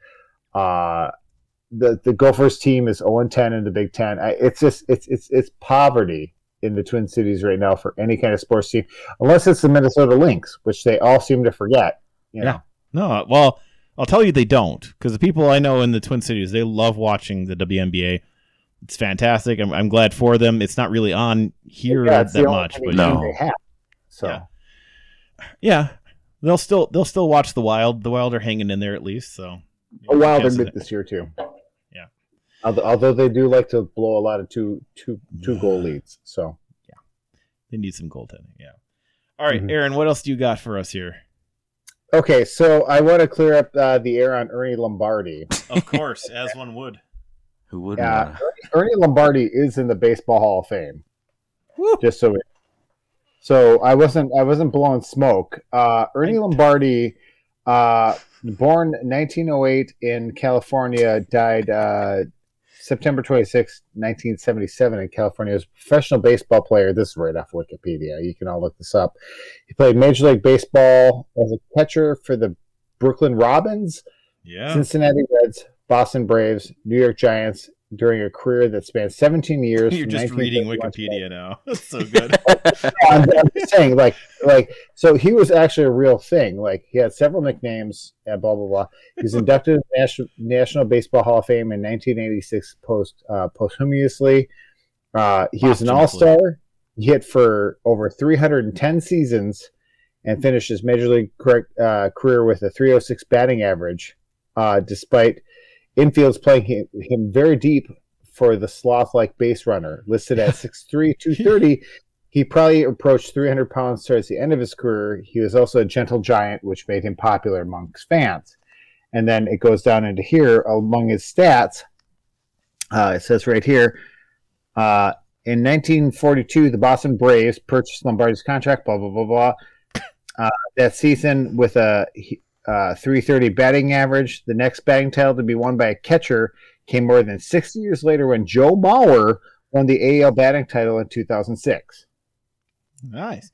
Uh, the the Gophers team is zero and ten in the Big Ten. I, it's just it's it's it's poverty in the Twin Cities right now for any kind of sports team, unless it's the Minnesota Lynx, which they all seem to forget. You know? Yeah. No, well, I'll tell you they don't, because the people I know in the Twin Cities, they love watching the W N B A. It's fantastic. I'm, I'm glad for them. It's not really on here Yeah, it's the that only much, kind but of yeah. team No. they have. So. Yeah. yeah, they'll still they'll still watch the Wild. The Wild are hanging in there at least. So A Wild are Chance of good it. this year too. Yeah. Although, although they do like to blow a lot of two two two goal leads. So They need some goaltending. Yeah. All right, Mhm. Aaron, what else do you got for us here? okay, so I want to clear up uh, the air on Ernie Lombardi. Of course, as one would. Who would? Yeah, wanna- Ernie Lombardi is in the Baseball Hall of Fame. Woo. Just so, we, so I wasn't I wasn't blowing smoke. Uh, Ernie Lombardi, uh, born nineteen oh eight in California, died uh, September twenty-sixth, nineteen seventy-seven in California. He was a professional baseball player. This is right off Wikipedia. You can all look this up. He played Major League Baseball as a catcher for the Brooklyn Robins, Yeah. Cincinnati Reds, Boston Braves, New York Giants during a career that spanned seventeen years. You're from just reading nineteen thirty-one to Wikipedia now. That's so good. I'm, I'm just saying, like, like, so he was actually a real thing. Like, he had several nicknames and blah blah blah. He was inducted in the National, National Baseball Hall of Fame in nineteen eighty-six post uh, posthumously. Uh, he was an All Star. He hit for over three hundred ten seasons and finished his major league career, uh, career with a three oh six batting average, uh, despite infields playing him, him very deep for the sloth-like base runner. Listed at six three, two thirty, he probably approached three hundred pounds towards the end of his career. He was also a gentle giant, which made him popular amongst fans. And then it goes down into here, among his stats, uh, it says right here, uh, in nineteen forty-two, the Boston Braves purchased Lombardi's contract, blah, blah, blah, blah. Uh, that season with a uh, three thirty batting average. The next batting title to be won by a catcher came more than sixty years later when Joe Mauer won the A L batting title in two thousand six. Nice.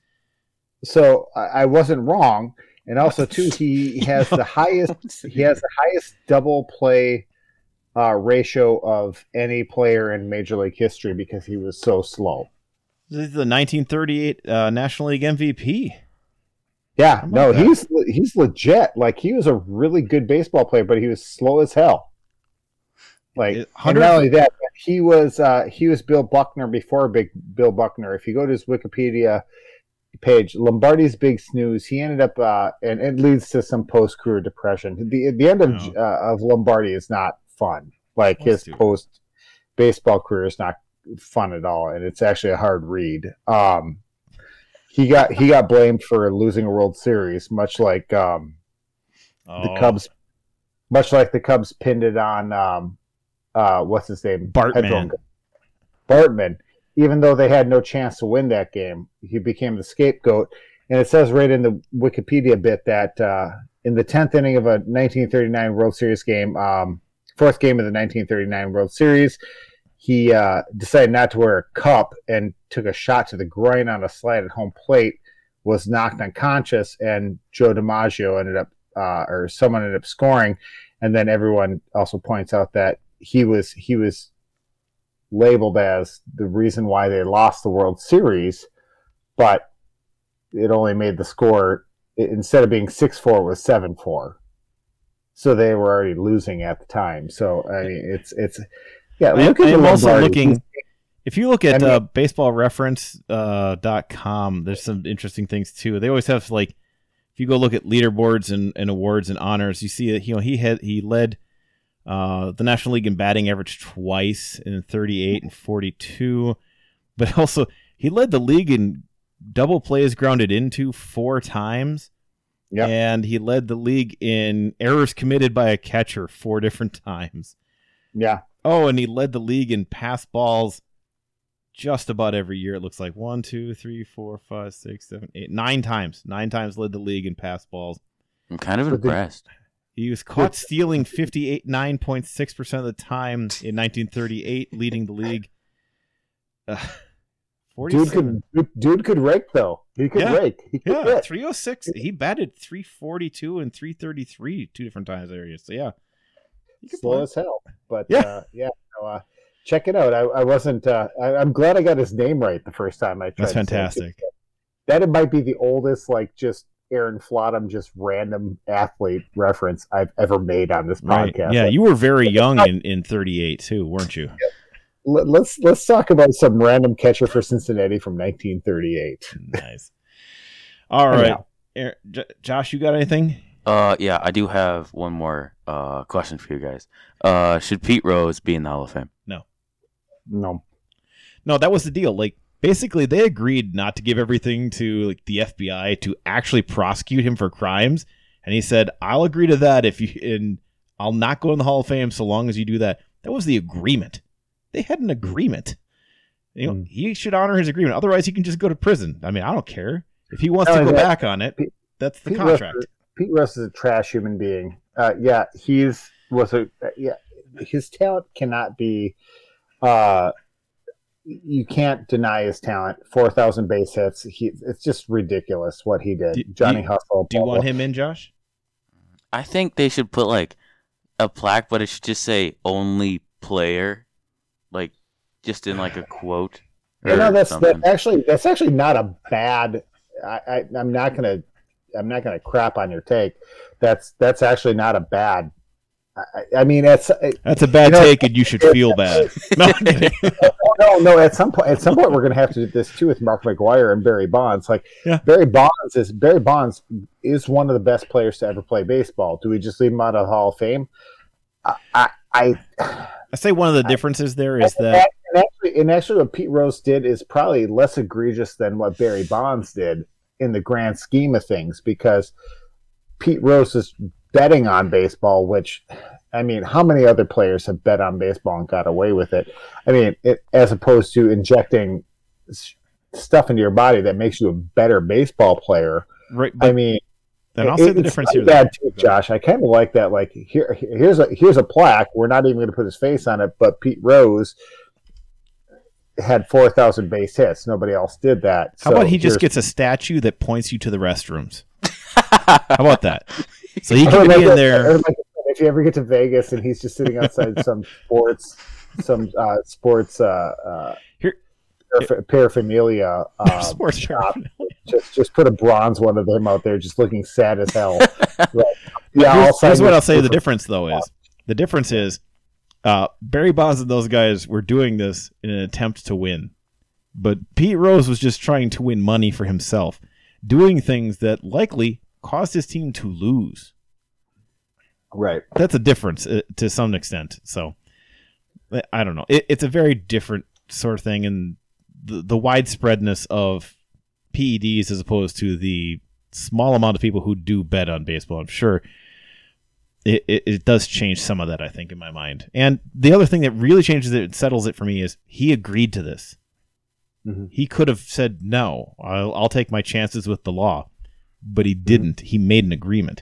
So I, I wasn't wrong. And also, too, he has the highest he has the highest double play uh, ratio of any player in Major League history because he was so slow. This is the nineteen thirty-eight uh, National League M V P. Yeah, How no, about that? he's he's legit. Like, he was a really good baseball player, but he was slow as hell. Like, It- and not only that, but he was uh, he was Bill Buckner before Big Bill Buckner. If you go to his Wikipedia page, Lombardi's big snooze. He ended up, uh, and it leads to some post career depression. The the end of Oh. uh, of Lombardi is not fun. Like Let's his do it. post baseball career is not fun at all, and it's actually a hard read. Um, he got he got blamed for losing a World Series, much like um, the Oh, Cubs, much like the Cubs pinned it on um, uh, what's his name, Bartman. Headphone- Bartman. Even though they had no chance to win that game, he became the scapegoat. And it says right in the Wikipedia bit that uh, in the tenth inning of a nineteen thirty-nine World Series game, um, fourth game of the nineteen thirty-nine World Series, he uh, decided not to wear a cup and took a shot to the groin on a slide at home plate, was knocked unconscious, and Joe DiMaggio ended up, uh, or someone ended up scoring. And then everyone also points out that he was he was labeled as the reason why they lost the World Series, but it only made the score, instead of being six four, it was seven four. So they were already losing at the time. So I mean, it's it's yeah. I, Look at I am the also Lombardi. looking. If you look at I mean- uh, baseball reference dot com, there's some interesting things too. They always have, like, if you go look at leaderboards and, and awards and honors, you see that, you know, he had he led uh, the National League in batting average twice in thirty-eight and forty-two, but also he led the league in double plays grounded into four times. Yep. And he led the league in errors committed by a catcher four different times. Yeah, Oh, and he led the league in pass balls just about every year. It looks like one, two, three, four, five, six, seven, eight, nine times. Nine times led the league in pass balls. I'm kind of But the- impressed. He was caught stealing fifty-eight, nine point six percent of the time in nineteen thirty-eight, leading the league. Uh, dude forty-seven. could dude, dude could rake though. He could Yeah. rake. He could Yeah, rake. three oh six. He batted three forty-two and three thirty-three two different times areas. So yeah, he could Slow play. as hell. But Yeah. uh, yeah, so, uh, check it out. I, I wasn't. Uh, I, I'm glad I got his name right the first time I tried. That's to say it. fantastic. That it might be the oldest, like, just Aaron Flottam, just random athlete reference I've ever made on this Right. podcast. Yeah, you were very young in, in thirty-eight too, weren't you? Let, let's let's talk about some random catcher for Cincinnati from nineteen thirty-eight. Nice. All right, Anyhow. Aaron- J- Josh, you got anything? Uh, yeah, I do have one more uh question for you guys. Uh, should Pete Rose be in the Hall of Fame? No, No, that was the deal. Like, basically, they agreed not to give everything to, like, the F B I to actually prosecute him for crimes, and he said, "I'll agree to that if you, and I'll not go in the Hall of Fame so long as you do that." That was the agreement. They had an agreement. You know, Mm. he should honor his agreement. Otherwise, he can just go to prison. I mean, I don't care if he wants No, to go that- back on it. Pete- That's the Pete contract. Rose, Pete Rose is a trash human being. Uh, yeah, he's was a yeah. His talent cannot be. Uh, you can't deny his talent. Four thousand base hits. He, it's just ridiculous what he did. Do- do Johnny you- Hustle. Do you blah, want blah. him in, Josh? I think they should put like a plaque, but it should just say "only player," like just in like a quote. You or know, that's something. that's actually that's actually not a bad. I, I I'm not gonna I'm not gonna crap on your take. That's that's actually not a bad. I, I mean, it's That's a bad You know, take, and you should feel bad. No, I'm kidding. no, no. At some point, at some point, we're going to have to do this too with Mark McGwire and Barry Bonds. Like Yeah. Barry Bonds is Barry Bonds is one of the best players to ever play baseball. Do we just leave him out of the Hall of Fame? I, I, I I say one of the differences there is and, that and actually, and actually, what Pete Rose did is probably less egregious than what Barry Bonds did in the grand scheme of things, because Pete Rose is betting on baseball, which, I mean, how many other players have bet on baseball and got away with it? I mean, it, as opposed to injecting s- stuff into your body that makes you a better baseball player. right. I But mean, then I'll it- say the it's difference not here. a bad too, Josh. I kind of like that. Like here, here's a here's a plaque. We're not even going to put his face on it, but Pete Rose had four thousand base hits. Nobody else did that. How So about he just here's- gets a statue that points you to the restrooms? How about that? So he I can would be like in that- I there. would like that if you ever get to Vegas and he's just sitting outside some sports, some uh, sports uh, uh, Here- parapher- paraphernalia. Um, Sports shop. paraphernalia. Just just put a bronze one of them out there, just looking sad as hell. Like, yeah, Here's, I'll sign here's what this I'll say. The for- difference, though, is the difference is Uh, Barry Bonds and those guys were doing this in an attempt to win. But Pete Rose was just trying to win money for himself, doing things that likely caused his team to lose. Right. That's a difference uh, to some extent. So, I don't know. It, it's a very different sort of thing, and the, the widespreadness of P E Ds as opposed to the small amount of people who do bet on baseball, I'm sure it, it, it does change some of that, I think, in my mind. And the other thing that really changes it, settles it for me, is he agreed to this. Mm-hmm. He could have said, no, I'll, I'll take my chances with the law, but he didn't. Mm-hmm. He made an agreement.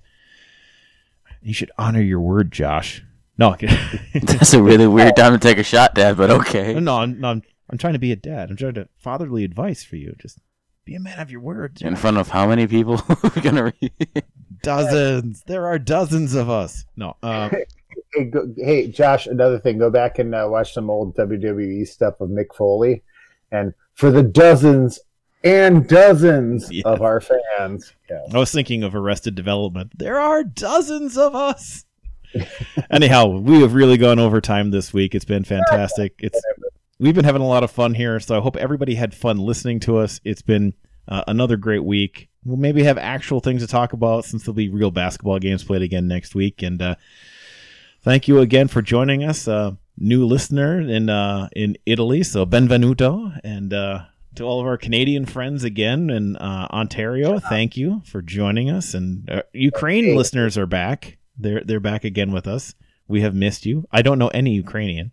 You should honor your word, Josh. No, that's a really weird time to take a shot, Dad. But okay. No, I'm, no, I'm, I'm trying to be a dad. I'm trying to fatherly advice for you. Just be a man of your word. In front of how many people? We're gonna read? Dozens. There are dozens of us. No. Uh, hey, go, hey, Josh. Another thing. Go back and uh, watch some old W W E stuff of Mick Foley, and for the dozens and dozens yeah. of our fans. Yeah. I was thinking of Arrested Development. There are dozens of us. Anyhow, we have really gone over time this week. It's been fantastic. It's we've been having a lot of fun here, so I hope everybody had fun listening to us. It's been uh, another great week. We'll maybe have actual things to talk about since there'll be real basketball games played again next week. And uh, thank you again for joining us, uh, new listener in uh, in Italy. So benvenuto, and uh, to all of our Canadian friends again in uh, Ontario, thank you for joining us. And uh, Ukraine listeners are back. They're they're back again with us. We have missed you. I don't know any Ukrainian,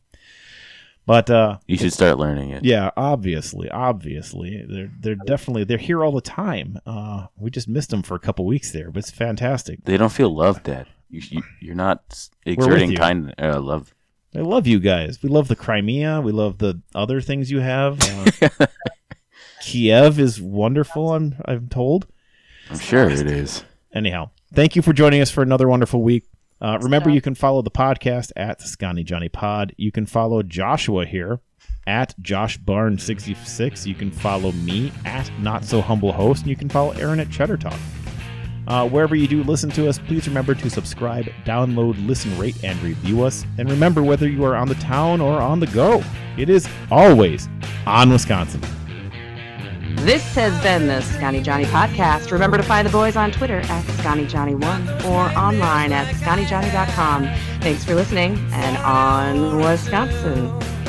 but uh, you should start learning it. Yeah, obviously, obviously, they're they're definitely they're here all the time. Uh, we just missed them for a couple weeks there, but it's fantastic. They don't feel loved, Dad. You, you you're not exerting kind uh, love. I love you guys. We love the Crimea. We love the other things you have. Uh, Kiev is wonderful. I'm I'm told. I'm sure it is. Anyhow, thank you for joining us for another wonderful week. Uh, remember, you can follow the podcast at Scotty Johnny Pod. You can follow Joshua here at Josh Barn sixty-six. You can follow me at Not So Humble Host, and you can follow Aaron at Cheddar Talk. Uh, wherever you do listen to us, please remember to subscribe, download, listen, rate, and review us. And remember, whether you are on the town or on the go, it is always on Wisconsin. This has been the Scotty Johnny Podcast. Remember to find the boys on Twitter at Scotty Johnny one or online at Scotty Johnny dot com. Thanks for listening, and on Wisconsin.